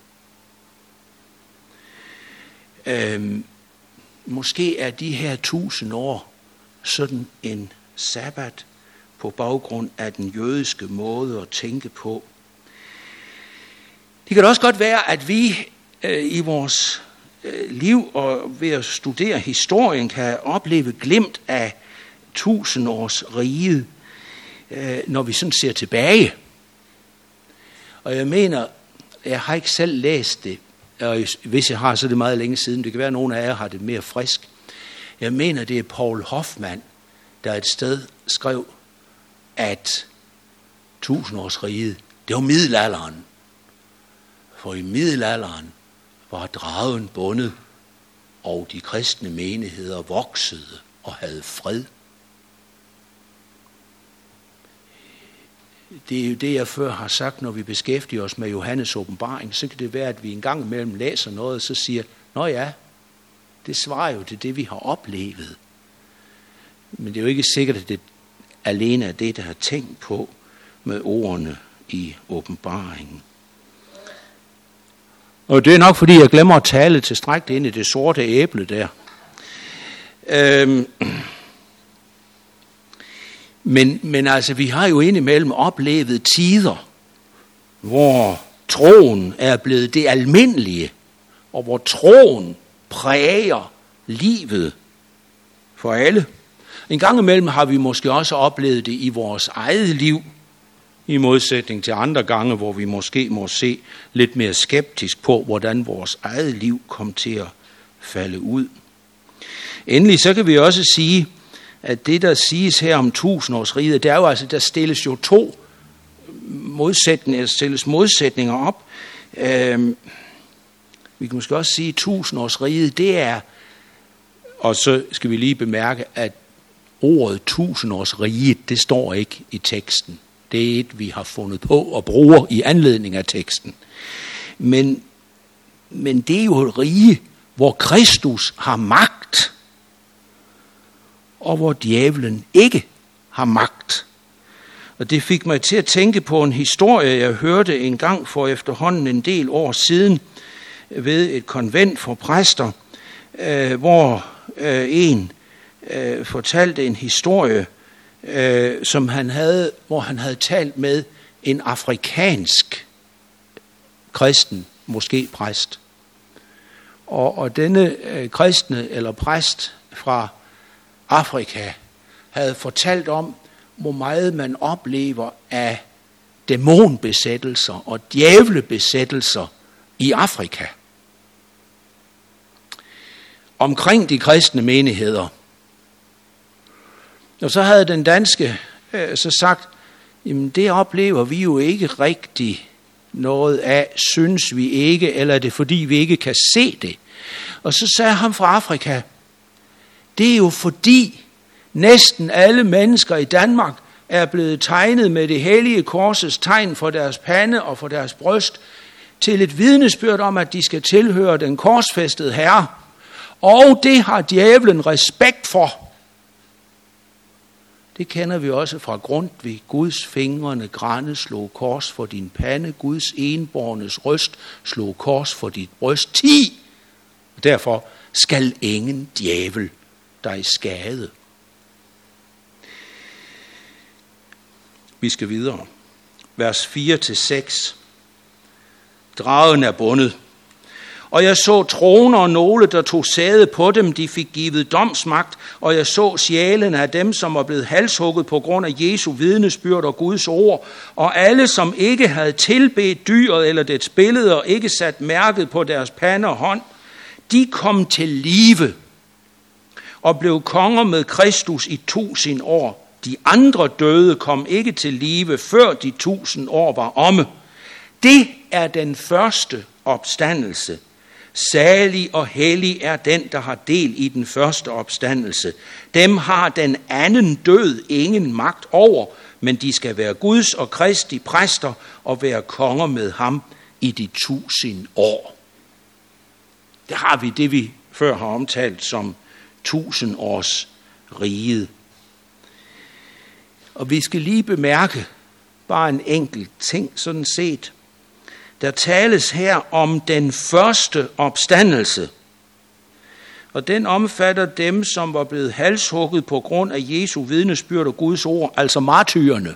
Øhm, måske er de her tusind år sådan en sabbat på baggrund af den jødiske måde at tænke på. Det kan også godt være, at vi øh, i vores øh, liv og ved at studere historien kan opleve glimt af tusindårs riget, øh, når vi sådan ser tilbage. Og jeg mener, jeg har ikke selv læst det, og hvis jeg har, så er det meget længe siden. Det kan være, at nogle af jer har det mere frisk. Jeg mener, det er Paul Hoffmann, der et sted skrev, at tusindårsriget, det var middelalderen. For i middelalderen var dragen bundet, og de kristne menigheder voksede og havde fred. Det er jo det, jeg før har sagt, når vi beskæftiger os med Johannes åbenbaring. Så kan det være, at vi en gang imellem læser noget, og så siger, nå ja, det svarer jo til det, vi har oplevet. Men det er jo ikke sikkert, at det alene er det, der har tænkt på med ordene i åbenbaringen. Og det er nok, fordi jeg glemmer at tale tilstrækkeligt ind i det sorte æble der. Øhm. Men, men altså, vi har jo indimellem oplevet tider, hvor troen er blevet det almindelige, og hvor troen præger livet for alle. En gang imellem har vi måske også oplevet det i vores eget liv, i modsætning til andre gange, hvor vi måske må se lidt mere skeptisk på, hvordan vores eget liv kom til at falde ud. Endelig så kan vi også sige, at det, der siges her om tusindårsriget, det er jo altså, der stilles jo to modsætninger, stilles modsætninger op. Øhm, vi kan måske også sige, at tusindårsriget, det er, og så skal vi lige bemærke, at ordet tusindårsriget, det står ikke i teksten. Det er et, vi har fundet på og bruger i anledning af teksten. Men, men det er jo et rige, hvor Kristus har magt, og hvor djævlen ikke har magt. Og det fik mig til at tænke på en historie, jeg hørte en gang for efterhånden en del år siden ved et konvent for præster, øh, hvor øh, en øh, fortalte en historie, øh, som han havde, hvor han havde talt med en afrikansk kristen, måske præst. Og, og denne øh, kristne eller præst fra Afrika havde fortalt om, hvor meget man oplever af dæmonbesættelser og djævlebesættelser i Afrika. Omkring de kristne menigheder. Og så havde den danske øh, så sagt, jamen det oplever vi jo ikke rigtig noget af, synes vi ikke, eller er det fordi vi ikke kan se det. Og så sagde han fra Afrika, det er jo fordi næsten alle mennesker i Danmark er blevet tegnet med det hellige korsets tegn for deres pande og for deres bryst til et vidnesbyrd om, at de skal tilhøre den korsfæstede Herre. Og det har djævlen respekt for. Det kender vi også fra Grundtvig. Guds fingrene grænne slog kors for din pande. Guds enbornes røst slog kors for dit bryst. Ti! Derfor skal ingen djævel dig skade. Vi skal videre. Vers fire til seks. Dragen er bundet, Og jeg så troner og nogle, der tog sæde på dem, de fik givet domsmagt, og jeg så sjælene af dem, som var blevet halshugget på grund af Jesu vidnesbyrd og Guds ord, og alle, som ikke havde tilbedt dyret eller dets billede og ikke sat mærket på deres pande og hånd, de kom til live og blev konger med Kristus i tusind år. De andre døde kom ikke til live, før de tusind år var omme. Det er den første opstandelse. Salig og hellig er den, der har del i den første opstandelse. Dem har den anden død ingen magt over, men de skal være Guds og Kristi præster og være konger med ham i de tusind år. Der har vi det, vi før har omtalt som tusind års riget. Og vi skal lige bemærke bare en enkelt ting sådan set. Der tales her om den første opstandelse. Og den omfatter dem, som var blevet halshugget på grund af Jesu vidnesbyrd og Guds ord, altså martyrerne.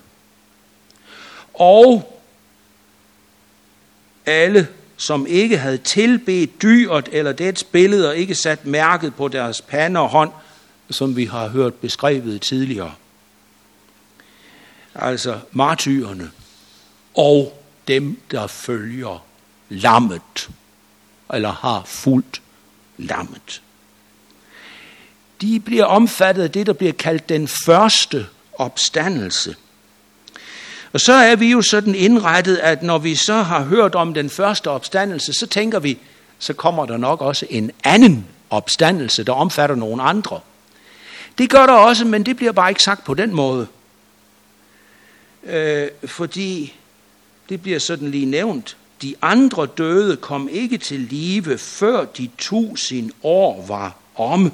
Og alle, som ikke havde tilbedt dyret eller dets billede og ikke sat mærket på deres pande og hånd, som vi har hørt beskrevet tidligere. Altså martyrerne og dem, der følger lammet, eller har fulgt lammet. De bliver omfattet af det, der bliver kaldt den første opstandelse. Og så er vi jo sådan indrettet, at når vi så har hørt om den første opstandelse, så tænker vi, så kommer der nok også en anden opstandelse, der omfatter nogle andre. Det gør der også, men det bliver bare ikke sagt på den måde. Øh, fordi det bliver sådan lige nævnt. De andre døde kom ikke til live, før de tusind år var omme.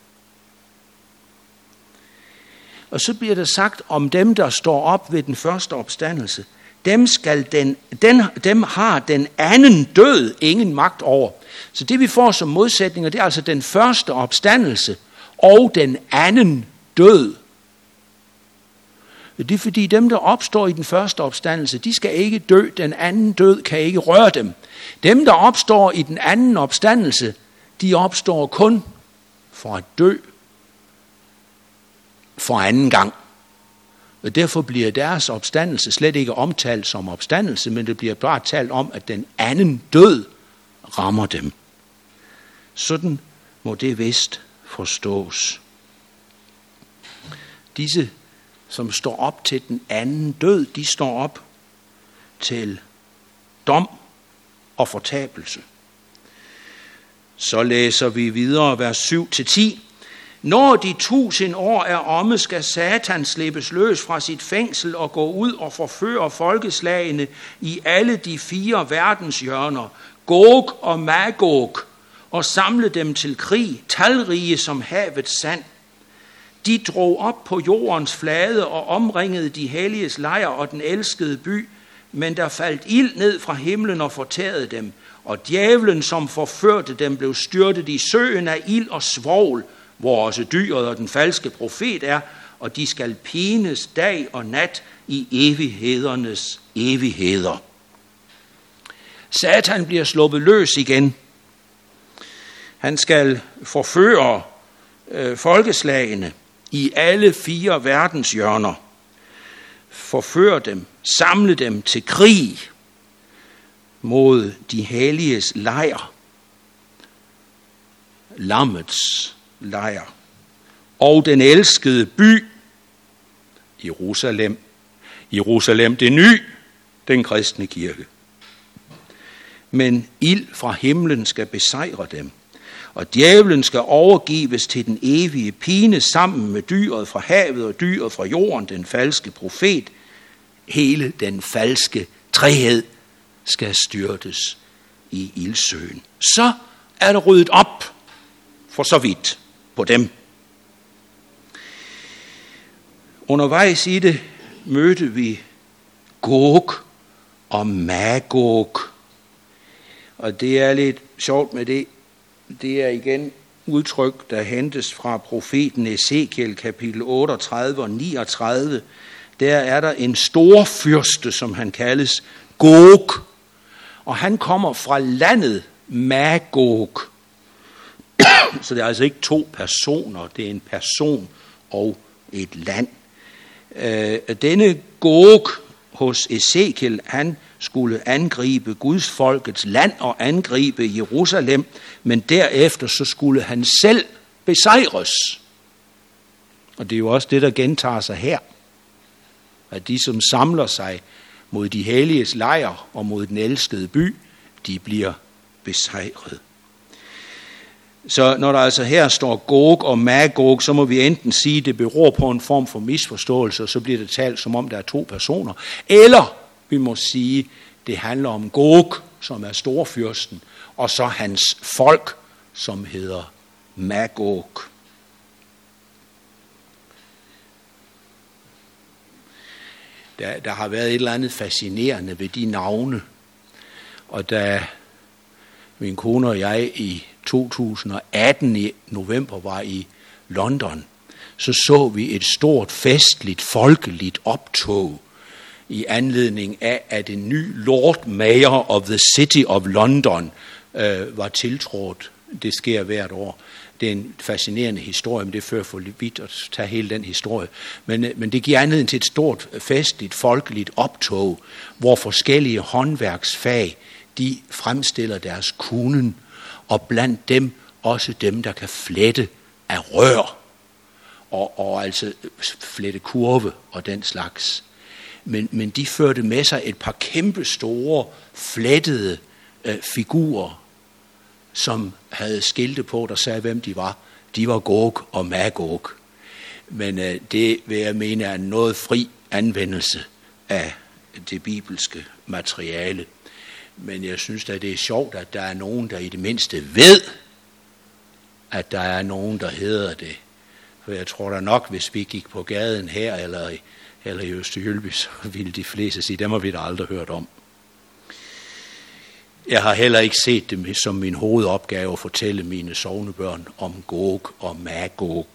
Og så bliver der sagt om dem, der står op ved den første opstandelse. Dem, skal den, den, dem har den anden død ingen magt over. Så det vi får som modsætninger, det er altså den første opstandelse og den anden død. Det er fordi dem, der opstår i den første opstandelse, de skal ikke dø. Den anden død kan ikke røre dem. Dem, der opstår i den anden opstandelse, de opstår kun for at dø for anden gang. Og derfor bliver deres opstandelse slet ikke omtalt som opstandelse, men det bliver bare talt om, at den anden død rammer dem. Sådan må det vist forstås. Disse, som står op til den anden død, de står op til dom og fortabelse. Så læser vi videre vers syv til ti. Når de tusind år er omme, skal Satan slippes løs fra sit fængsel og gå ud og forføre folkeslagene i alle de fire verdenshjørner, Gog og Magog, og samle dem til krig, talrige som havets sand. De drog op på jordens flade og omringede de helliges lejr og den elskede by, men der faldt ild ned fra himlen og fortærede dem, og djævlen, som forførte dem, blev styrtet i søen af ild og svovl, hvor også dyret og den falske profet er, og de skal pines dag og nat i evighedernes evigheder. Satan bliver sluppet løs igen. Han skal forføre øh, folkeslagene i alle fire verdenshjørner. Forføre dem, samle dem til krig mod de helliges lejr. Lammets lejr. Og den elskede by, Jerusalem. Jerusalem det ny, den kristne kirke. Men ild fra himlen skal besejre dem, og djævlen skal overgives til den evige pine sammen med dyret fra havet og dyret fra jorden, den falske profet. Hele den falske trehed skal styrtes i ildsøen. Så er der ryddet op for så vidt på dem. Undervejs i det mødte vi Gog og Magog. Og det er lidt sjovt med det. Det er igen udtryk, der hentes fra profeten Ezekiel kapitel otteogtredive og niogtredive. Der er der en storfyrste, som han kaldes, Gog. Og han kommer fra landet Magog. Så det er altså ikke to personer, det er en person og et land. Øh, denne Gog hos Ezekiel, han skulle angribe Guds folkets land og angribe Jerusalem, men derefter så skulle han selv besejres. Og det er jo også det, der gentager sig her. At de, som samler sig mod de helliges lejr og mod den elskede by, de bliver besejret. Så når der altså her står Gog og Magog, så må vi enten sige, at det beror på en form for misforståelse, og så bliver det talt som om der er to personer. Eller vi må sige, at det handler om Gog, som er storfyrsten, og så hans folk, som hedder Magog. Der, der har været et eller andet fascinerende ved de navne, og da min kone og jeg i to tusind og atten i november var i London, så så vi et stort festligt, folkeligt optog i anledning af, at en ny Lord Mayor of the City of London øh, var tiltrådt. Det sker hvert år. Det er en fascinerende historie, men det fører for vidt at tage hele den historie. Men, men det giver anledning til et stort, festligt, folkeligt optog, hvor forskellige håndværksfag, de fremstiller deres kunden, og blandt dem også dem, der kan flette af rør, og, og altså flette kurve og den slags. Men, men de førte med sig et par kæmpe store, flettede øh, figurer, som havde skilte på, der sagde, hvem de var. De var Gog og Magog. Men øh, det vil jeg mene er en noget fri anvendelse af det bibelske materiale. Men jeg synes at det er sjovt, at der er nogen, der i det mindste ved, at der er nogen, der hedder det. For jeg tror da nok, hvis vi gik på gaden her eller i, eller i Østerhjølby, så ville de fleste sige, dem har vi da aldrig hørt om. Jeg har heller ikke set det som min hovedopgave at fortælle mine sognebørn om Gog og Magog.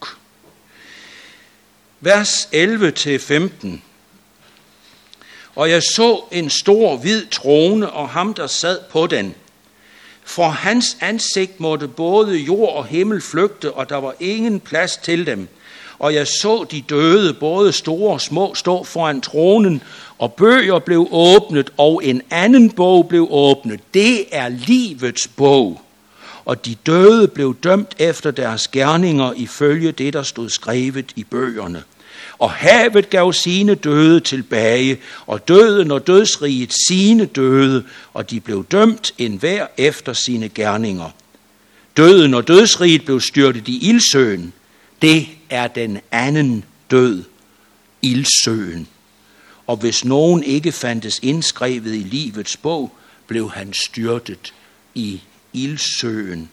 Vers elleve til femten. Og jeg så en stor hvid trone, og ham, der sad på den. For hans ansigt måtte både jord og himmel flygte, og der var ingen plads til dem. Og jeg så de døde, både store og små, stå foran tronen, og bøger blev åbnet, og en anden bog blev åbnet. Det er livets bog. Og de døde blev dømt efter deres gerninger, ifølge det, der stod skrevet i bøgerne. Og havet gav sine døde tilbage, og døden og dødsriget sine døde, og de blev dømt enhver efter sine gerninger. Døden og dødsriget blev styrtet i ildsøen. Det er den anden død, ildsøen. Og hvis nogen ikke fandtes indskrevet i livets bog, blev han styrtet i ildsøen.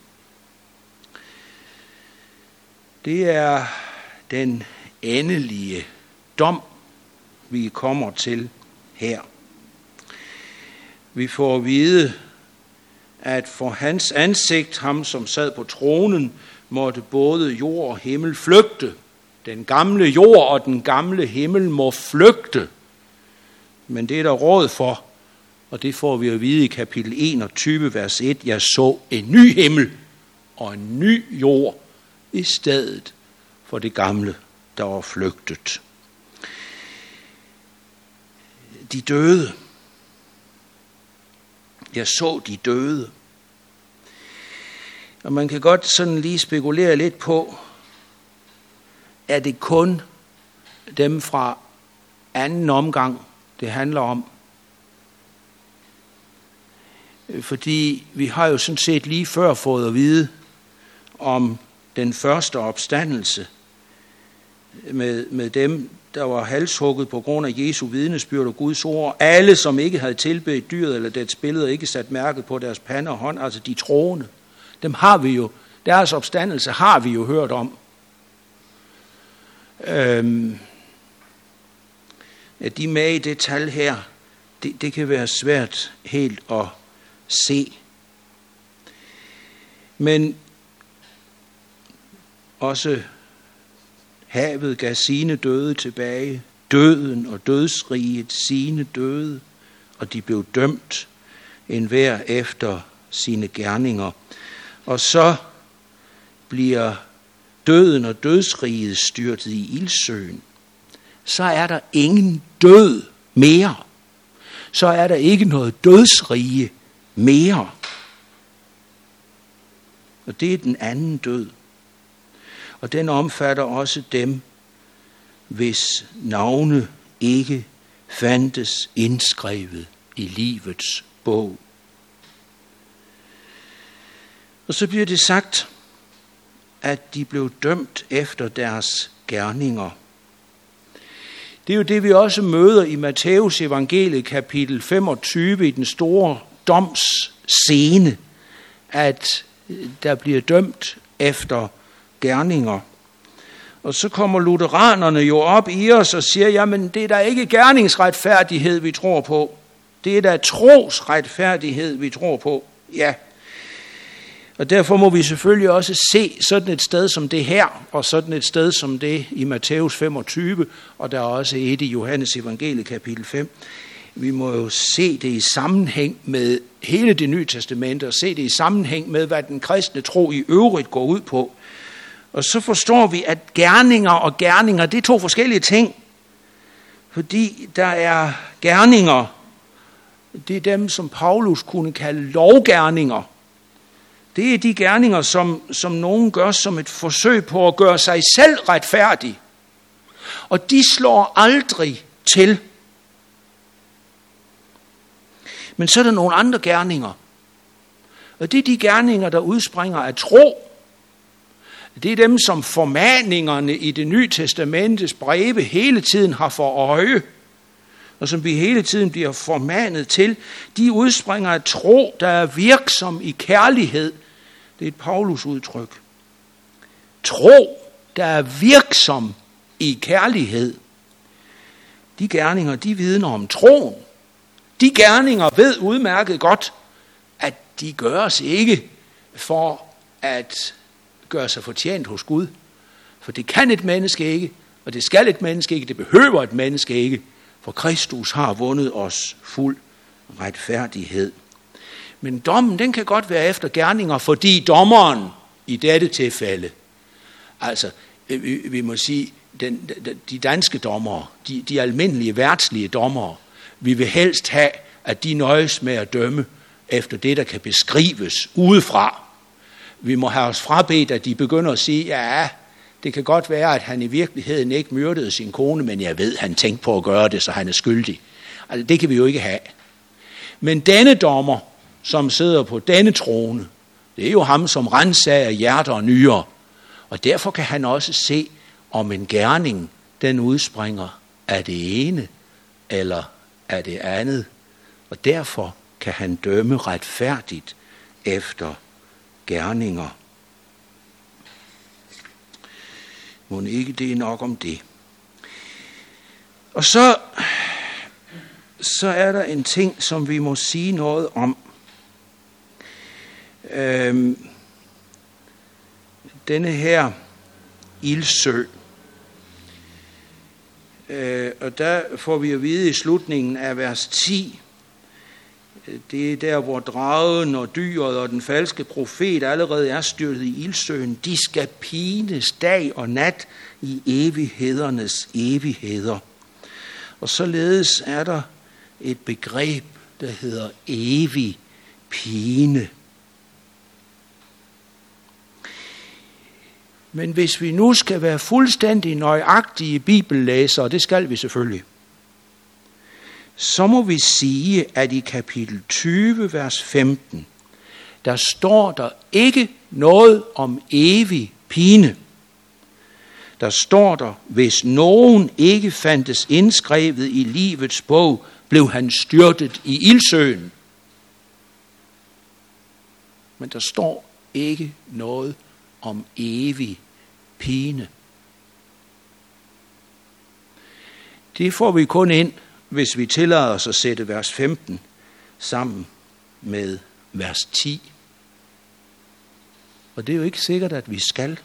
Det er den endelige dom, vi kommer til her. Vi får at vide, at for hans ansigt, ham som sad på tronen, måtte både jord og himmel flygte. Den gamle jord og den gamle himmel må flygte. Men det er der råd for, og det får vi at vide i kapitel enogtyve, vers et. Jeg så en ny himmel og en ny jord i stedet for det gamle, der var flygtet. De døde. Jeg så de døde. Og man kan godt sådan lige spekulere lidt på, er det kun dem fra anden omgang, det handler om? Fordi vi har jo sådan set lige før fået at vide om den første opstandelse med, med dem, der var halshugget på grund af Jesu vidnesbyrd og Guds ord. Alle, som ikke havde tilbedt dyret eller dets billede, ikke sat mærket på deres pande og hånd, altså de troende. Dem har vi jo, deres opstandelse har vi jo hørt om. Øhm, at de med i det tal her, det, det kan være svært helt at se. Men også havet gav sine døde tilbage, døden og dødsriget sine døde, og de blev dømt enhver efter sine gerninger. Og så bliver døden og dødsriget styrtet i ildsøen. Så er der ingen død mere. Så er der ikke noget dødsrige mere. Og det er den anden død. Og den omfatter også dem, hvis navne ikke fandtes indskrevet i livets bog. Og så bliver det sagt, at de blev dømt efter deres gerninger. Det er jo det, vi også møder i Matteus evangeliet kapitel femogtyve i den store domsscene, at der bliver dømt efter gerninger. Og så kommer lutheranerne jo op i os og siger, jamen det er da ikke gerningsretfærdighed, vi tror på. Det er da trosretfærdighed, vi tror på. Ja. Og derfor må vi selvfølgelig også se sådan et sted som det her, og sådan et sted som det i Matteus femogtyve, og der er også et i Johannes evangeliet kapitel fem. Vi må jo se det i sammenhæng med hele det nye testamente, og se det i sammenhæng med, hvad den kristne tro i øvrigt går ud på. Og så forstår vi, at gerninger og gerninger, det er to forskellige ting. Fordi der er gerninger, det er dem, som Paulus kunne kalde lovgerninger. Det er de gerninger, som, som nogen gør som et forsøg på at gøre sig selv retfærdig. Og de slår aldrig til. Men så er der nogle andre gerninger. Og det er de gerninger, der udspringer af tro. Det er dem, som formaningerne i det nye testamentes breve hele tiden har for øje, og som vi hele tiden bliver formanet til. De udspringer af tro, der er virksom i kærlighed. Det er et Paulus udtryk. Tro, der er virksom i kærlighed. De gerninger, de vidner om troen. De gerninger ved udmærket godt, at de gøres ikke for at gøre sig fortjent hos Gud. For det kan et menneske ikke, og det skal et menneske ikke, det behøver et menneske ikke, for Kristus har vundet os fuld retfærdighed. Men dommen, den kan godt være efter gerninger, fordi dommeren i dette tilfælde, altså vi, vi må sige, den, de danske dommere, de, de almindelige værtslige dommere, vi vil helst have, at de nøjes med at dømme efter det, der kan beskrives udefra. Vi må have os frabedt, at de begynder at sige, ja, det kan godt være, at han i virkeligheden ikke myrdede sin kone, men jeg ved, at han tænkte på at gøre det, så han er skyldig. Altså, det kan vi jo ikke have. Men denne dommer, som sidder på denne trone, det er jo ham, som ransager hjerter og nyrer. Og derfor kan han også se, om en gerning, den udspringer af det ene eller af det andet. Og derfor kan han dømme retfærdigt efter gerninger. Må ikke det er nok om det. Og så, så er der en ting, som vi må sige noget om. Øhm, denne her ildsø. Øh, og der får vi at vide i slutningen af vers ti, det er der, hvor dragen og dyret og den falske profet allerede er styrtet i ildsøen. De skal pines dag og nat i evighedernes evigheder. Og således er der et begreb, der hedder evig pine. Men hvis vi nu skal være fuldstændig nøjagtige bibellæsere, det skal vi selvfølgelig, så må vi sige, at i kapitel tyve, vers femten, der står der ikke noget om evig pine. Der står der, hvis nogen ikke fandtes indskrevet i livets bog, blev han styrtet i ildsøen. Men der står ikke noget om evig pine. Det får vi kun ind, hvis vi tillader os at sætte vers femten sammen med vers ti. Og det er jo ikke sikkert, at vi skal.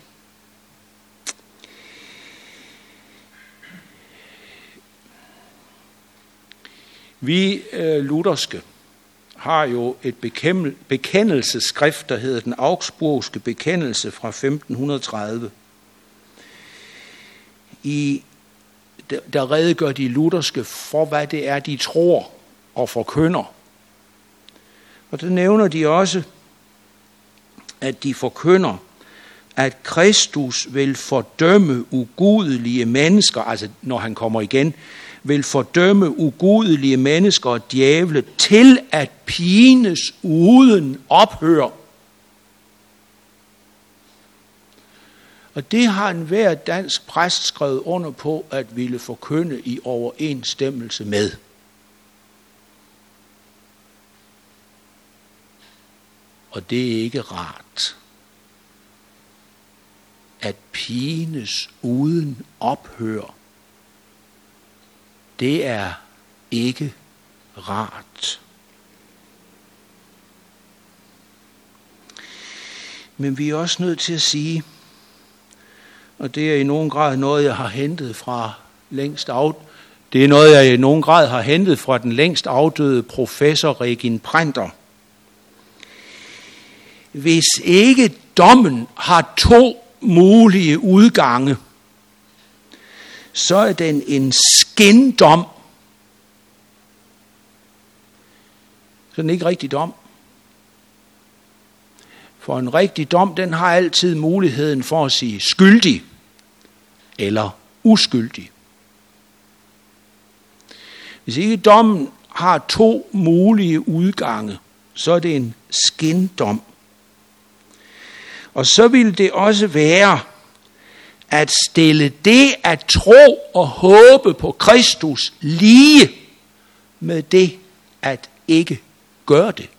Vi øh, lutherske har jo et bekendelsesskrift, der hedder den Augsburgske bekendelse fra femten tredive. I, der redegør de lutherske for, hvad det er, de tror og forkynder. Og der nævner de også, at de forkynder, at Kristus vil fordømme ugudelige mennesker, altså når han kommer igen, vil fordømme ugudelige mennesker og djævle til at pines uden ophør. Og det har enhver dansk præst skrevet under på at ville forkynde i overensstemmelse med. Og det er ikke rart at pines uden ophør. Det er ikke rart. Men vi er også nødt til at sige, og det er i nogen grad noget, jeg har hentet fra længst af, det er noget, jeg i nogen grad har hentet fra den længst afdøde professor Regin Prenter. Hvis ikke dommen har to mulige udgange, så er den en skindom. Så er den ikke rigtig dom. For en rigtig dom, den har altid muligheden for at sige skyldig eller uskyldig. Hvis ikke dommen har to mulige udgange, så er det en skindom. Og så vil det også være at stille det at tro og håbe på Kristus lige med det at ikke gøre det.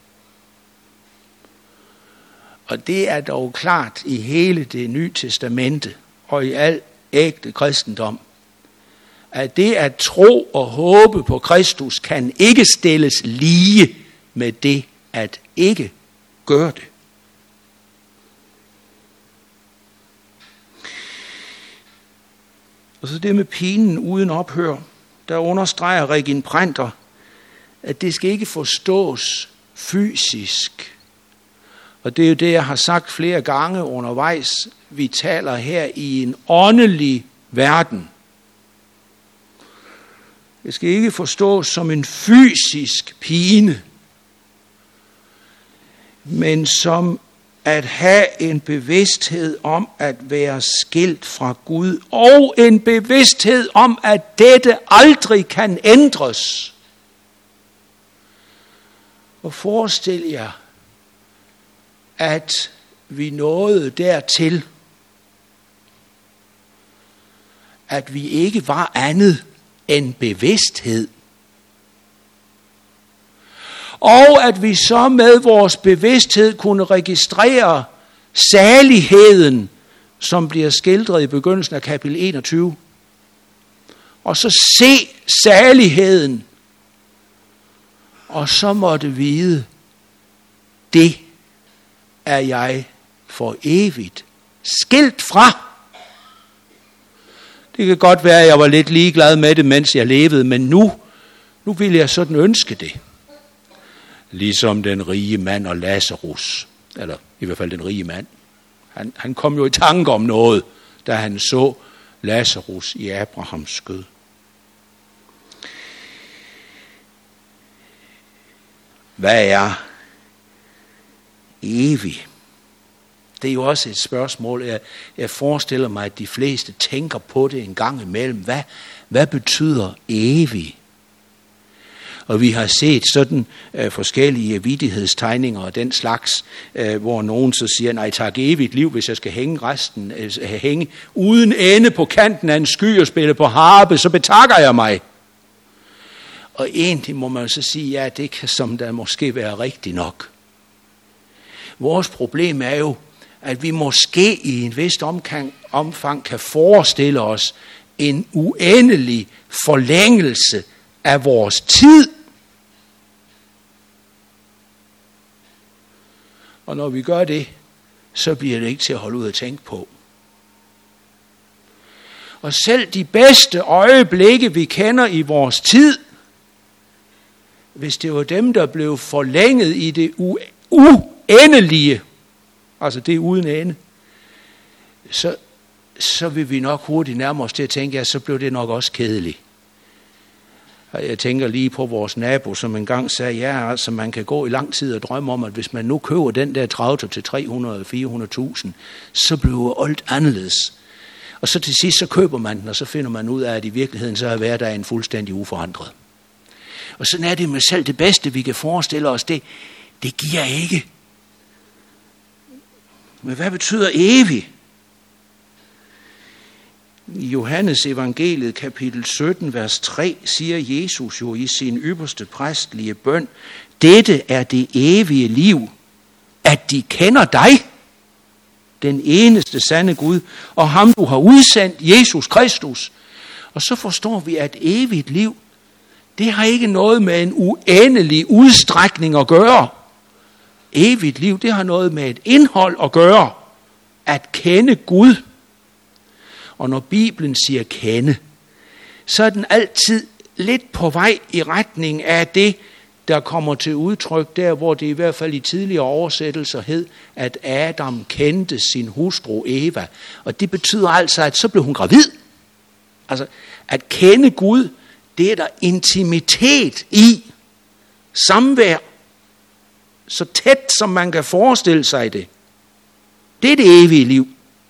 Og det er dog klart i hele det nye testamente og i al ægte kristendom, at det at tro og håbe på Kristus kan ikke stilles lige med det at ikke gøre det. Og så det med pinen uden ophør, der understreger Regin Prenter, at det skal ikke forstås fysisk. Og det er jo det, jeg har sagt flere gange undervejs. Vi taler her i en åndelig verden. Det skal ikke forstås som en fysisk pine, men som at have en bevidsthed om at være skilt fra Gud, og en bevidsthed om, at dette aldrig kan ændres. Og forestil jer, at vi nåede dertil, at vi ikke var andet end bevidsthed. Og at vi så med vores bevidsthed kunne registrere saligheden, som bliver skildret i begyndelsen af kapitel enogtyve. Og så se saligheden, og så måtte vide, det er jeg for evigt skilt fra. Det kan godt være, at jeg var lidt ligeglad med det, mens jeg levede, men nu, nu vil jeg sådan ønske det. Ligesom den rige mand og Lazarus, eller i hvert fald den rige mand. Han, han kom jo i tanke om noget, da han så Lazarus i Abrahams skød. Hvad er evig? Det er jo også et spørgsmål. Jeg, jeg forestiller mig, at de fleste tænker på det en gang imellem. Hvad, hvad betyder evig? Og vi har set sådan øh, forskellige vittighedstegninger og den slags, øh, hvor nogen så siger, nej, tak evigt liv, hvis jeg skal hænge resten, øh, hænge uden ende på kanten af en sky og spille på harpe, så betakker jeg mig. Og egentlig må man så sige, ja, det kan som der måske være rigtigt nok. Vores problem er jo, at vi måske i en vist omgang, omfang kan forestille os en uendelig forlængelse af vores tid. Og når vi gør det, så bliver det ikke til at holde ud at tænke på. Og selv de bedste øjeblikke, vi kender i vores tid, hvis det var dem, der blev forlænget i det uendelige, altså det uden ende, så, så vil vi nok hurtigt nærme os til at tænke, ja, så blev det nok også kedeligt. Jeg tænker lige på vores nabo, som engang sagde, ja, altså man kan gå i lang tid og drømme om, at hvis man nu køber den der traktor til tre hundrede til fire hundrede tusind, så bliver alt anderledes. Og så til sidst, så køber man den, og så finder man ud af, at i virkeligheden, så er hverdagen fuldstændig uforandret. Og sådan er det med selv det bedste, vi kan forestille os, det, det giver ikke. Men hvad betyder evig? I Johannes evangeliet kapitel sytten, vers tre, siger Jesus jo i sin ypperste præstlige bøn, dette er det evige liv, at de kender dig, den eneste sande Gud, og ham du har udsendt, Jesus Kristus. Og så forstår vi, at evigt liv, det har ikke noget med en uendelig udstrækning at gøre. Evigt liv, det har noget med et indhold at gøre. At kende Gud. Og når Bibelen siger kende, så er den altid lidt på vej i retning af det, der kommer til udtryk der, hvor det i hvert fald i tidligere oversættelser hed, at Adam kendte sin hustru Eva. Og det betyder altså, at så blev hun gravid. Altså, at kende Gud, det er der intimitet i, samvær, så tæt som man kan forestille sig det. Det er det evige liv.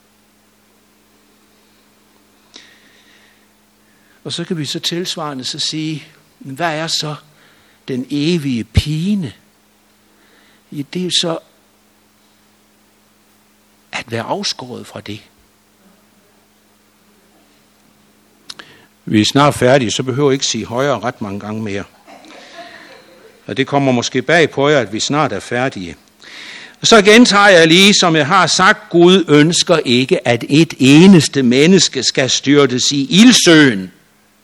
Og så kan vi så tilsvarende så sige, hvad er så den evige pine? Ja, det er så at være afskåret fra det. Vi er snart færdige, så behøver jeg ikke sige højere ret mange gange mere. Og det kommer måske bag på jer, at vi snart er færdige. Og så gentager jeg lige, som jeg har sagt, Gud ønsker ikke, at et eneste menneske skal styrtes i ildsøen.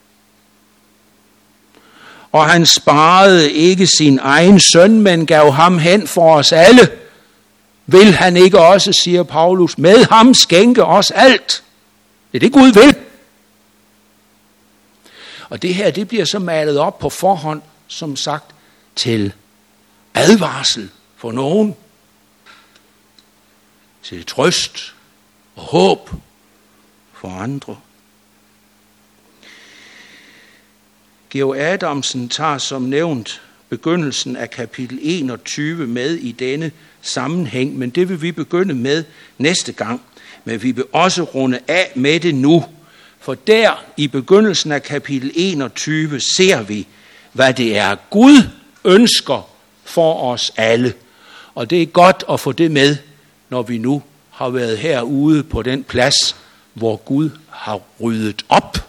Og han sparede ikke sin egen søn, men gav ham hen for os alle. Vil han ikke også, siger Paulus, med ham skænke os alt? Det er det Gud vil. Og det her, det bliver så malet op på forhånd, som sagt, til advarsel for nogen. Til trøst og håb for andre. Georg Adamsen tager som nævnt begyndelsen af kapitel enogtyve med i denne sammenhæng, men det vil vi begynde med næste gang. Men vi vil også runde af med det nu, for der i begyndelsen af kapitel enogtyve ser vi, hvad det er Gud ønsker for os alle. Og det er godt at få det med, når vi nu har været herude på den plads, hvor Gud har ryddet op.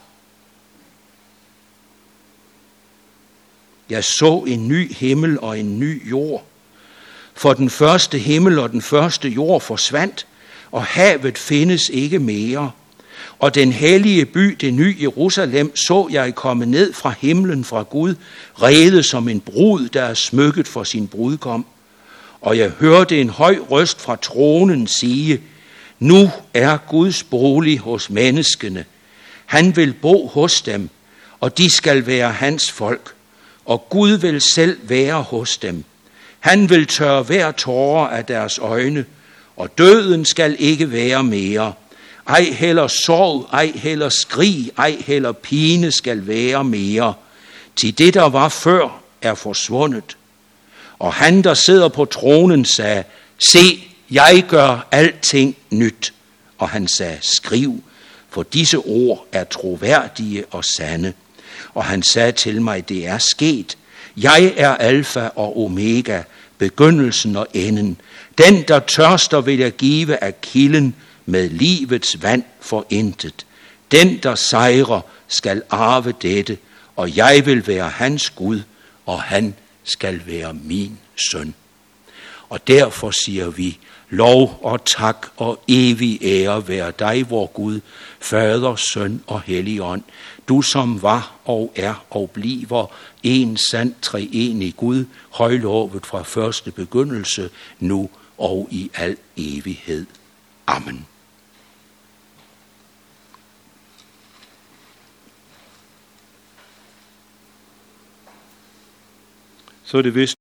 Jeg så en ny himmel og en ny jord. For den første himmel og den første jord forsvandt, og havet findes ikke mere. Og den hellige by, det nye Jerusalem, så jeg komme ned fra himlen fra Gud, rede som en brud, der er smykket for sin brudgom. Og jeg hørte en høj røst fra tronen sige, nu er Guds bolig hos menneskene. Han vil bo hos dem, og de skal være hans folk. Og Gud vil selv være hos dem. Han vil tørre hver tårer af deres øjne, og døden skal ikke være mere. Ej heller sorg, ej heller skrig, ej heller pine skal være mere. Til det, der var før, er forsvundet. Og han, der sidder på tronen, sagde, se, jeg gør alting nyt. Og han sagde, skriv, for disse ord er troværdige og sande. Og han sagde til mig, det er sket. Jeg er alfa og omega, begyndelsen og enden. Den, der tørster, vil jeg give af kilden med livets vand for intet. Den, der sejrer, skal arve dette, og jeg vil være hans Gud, og han skal være min søn. Og derfor siger vi, lov og tak og evig ære være dig, vor Gud, Fader, Søn og Helligånd, du som var og er og bliver en sand treenig Gud, højlovet fra første begyndelse, nu og i al evighed. Amen. så er det vist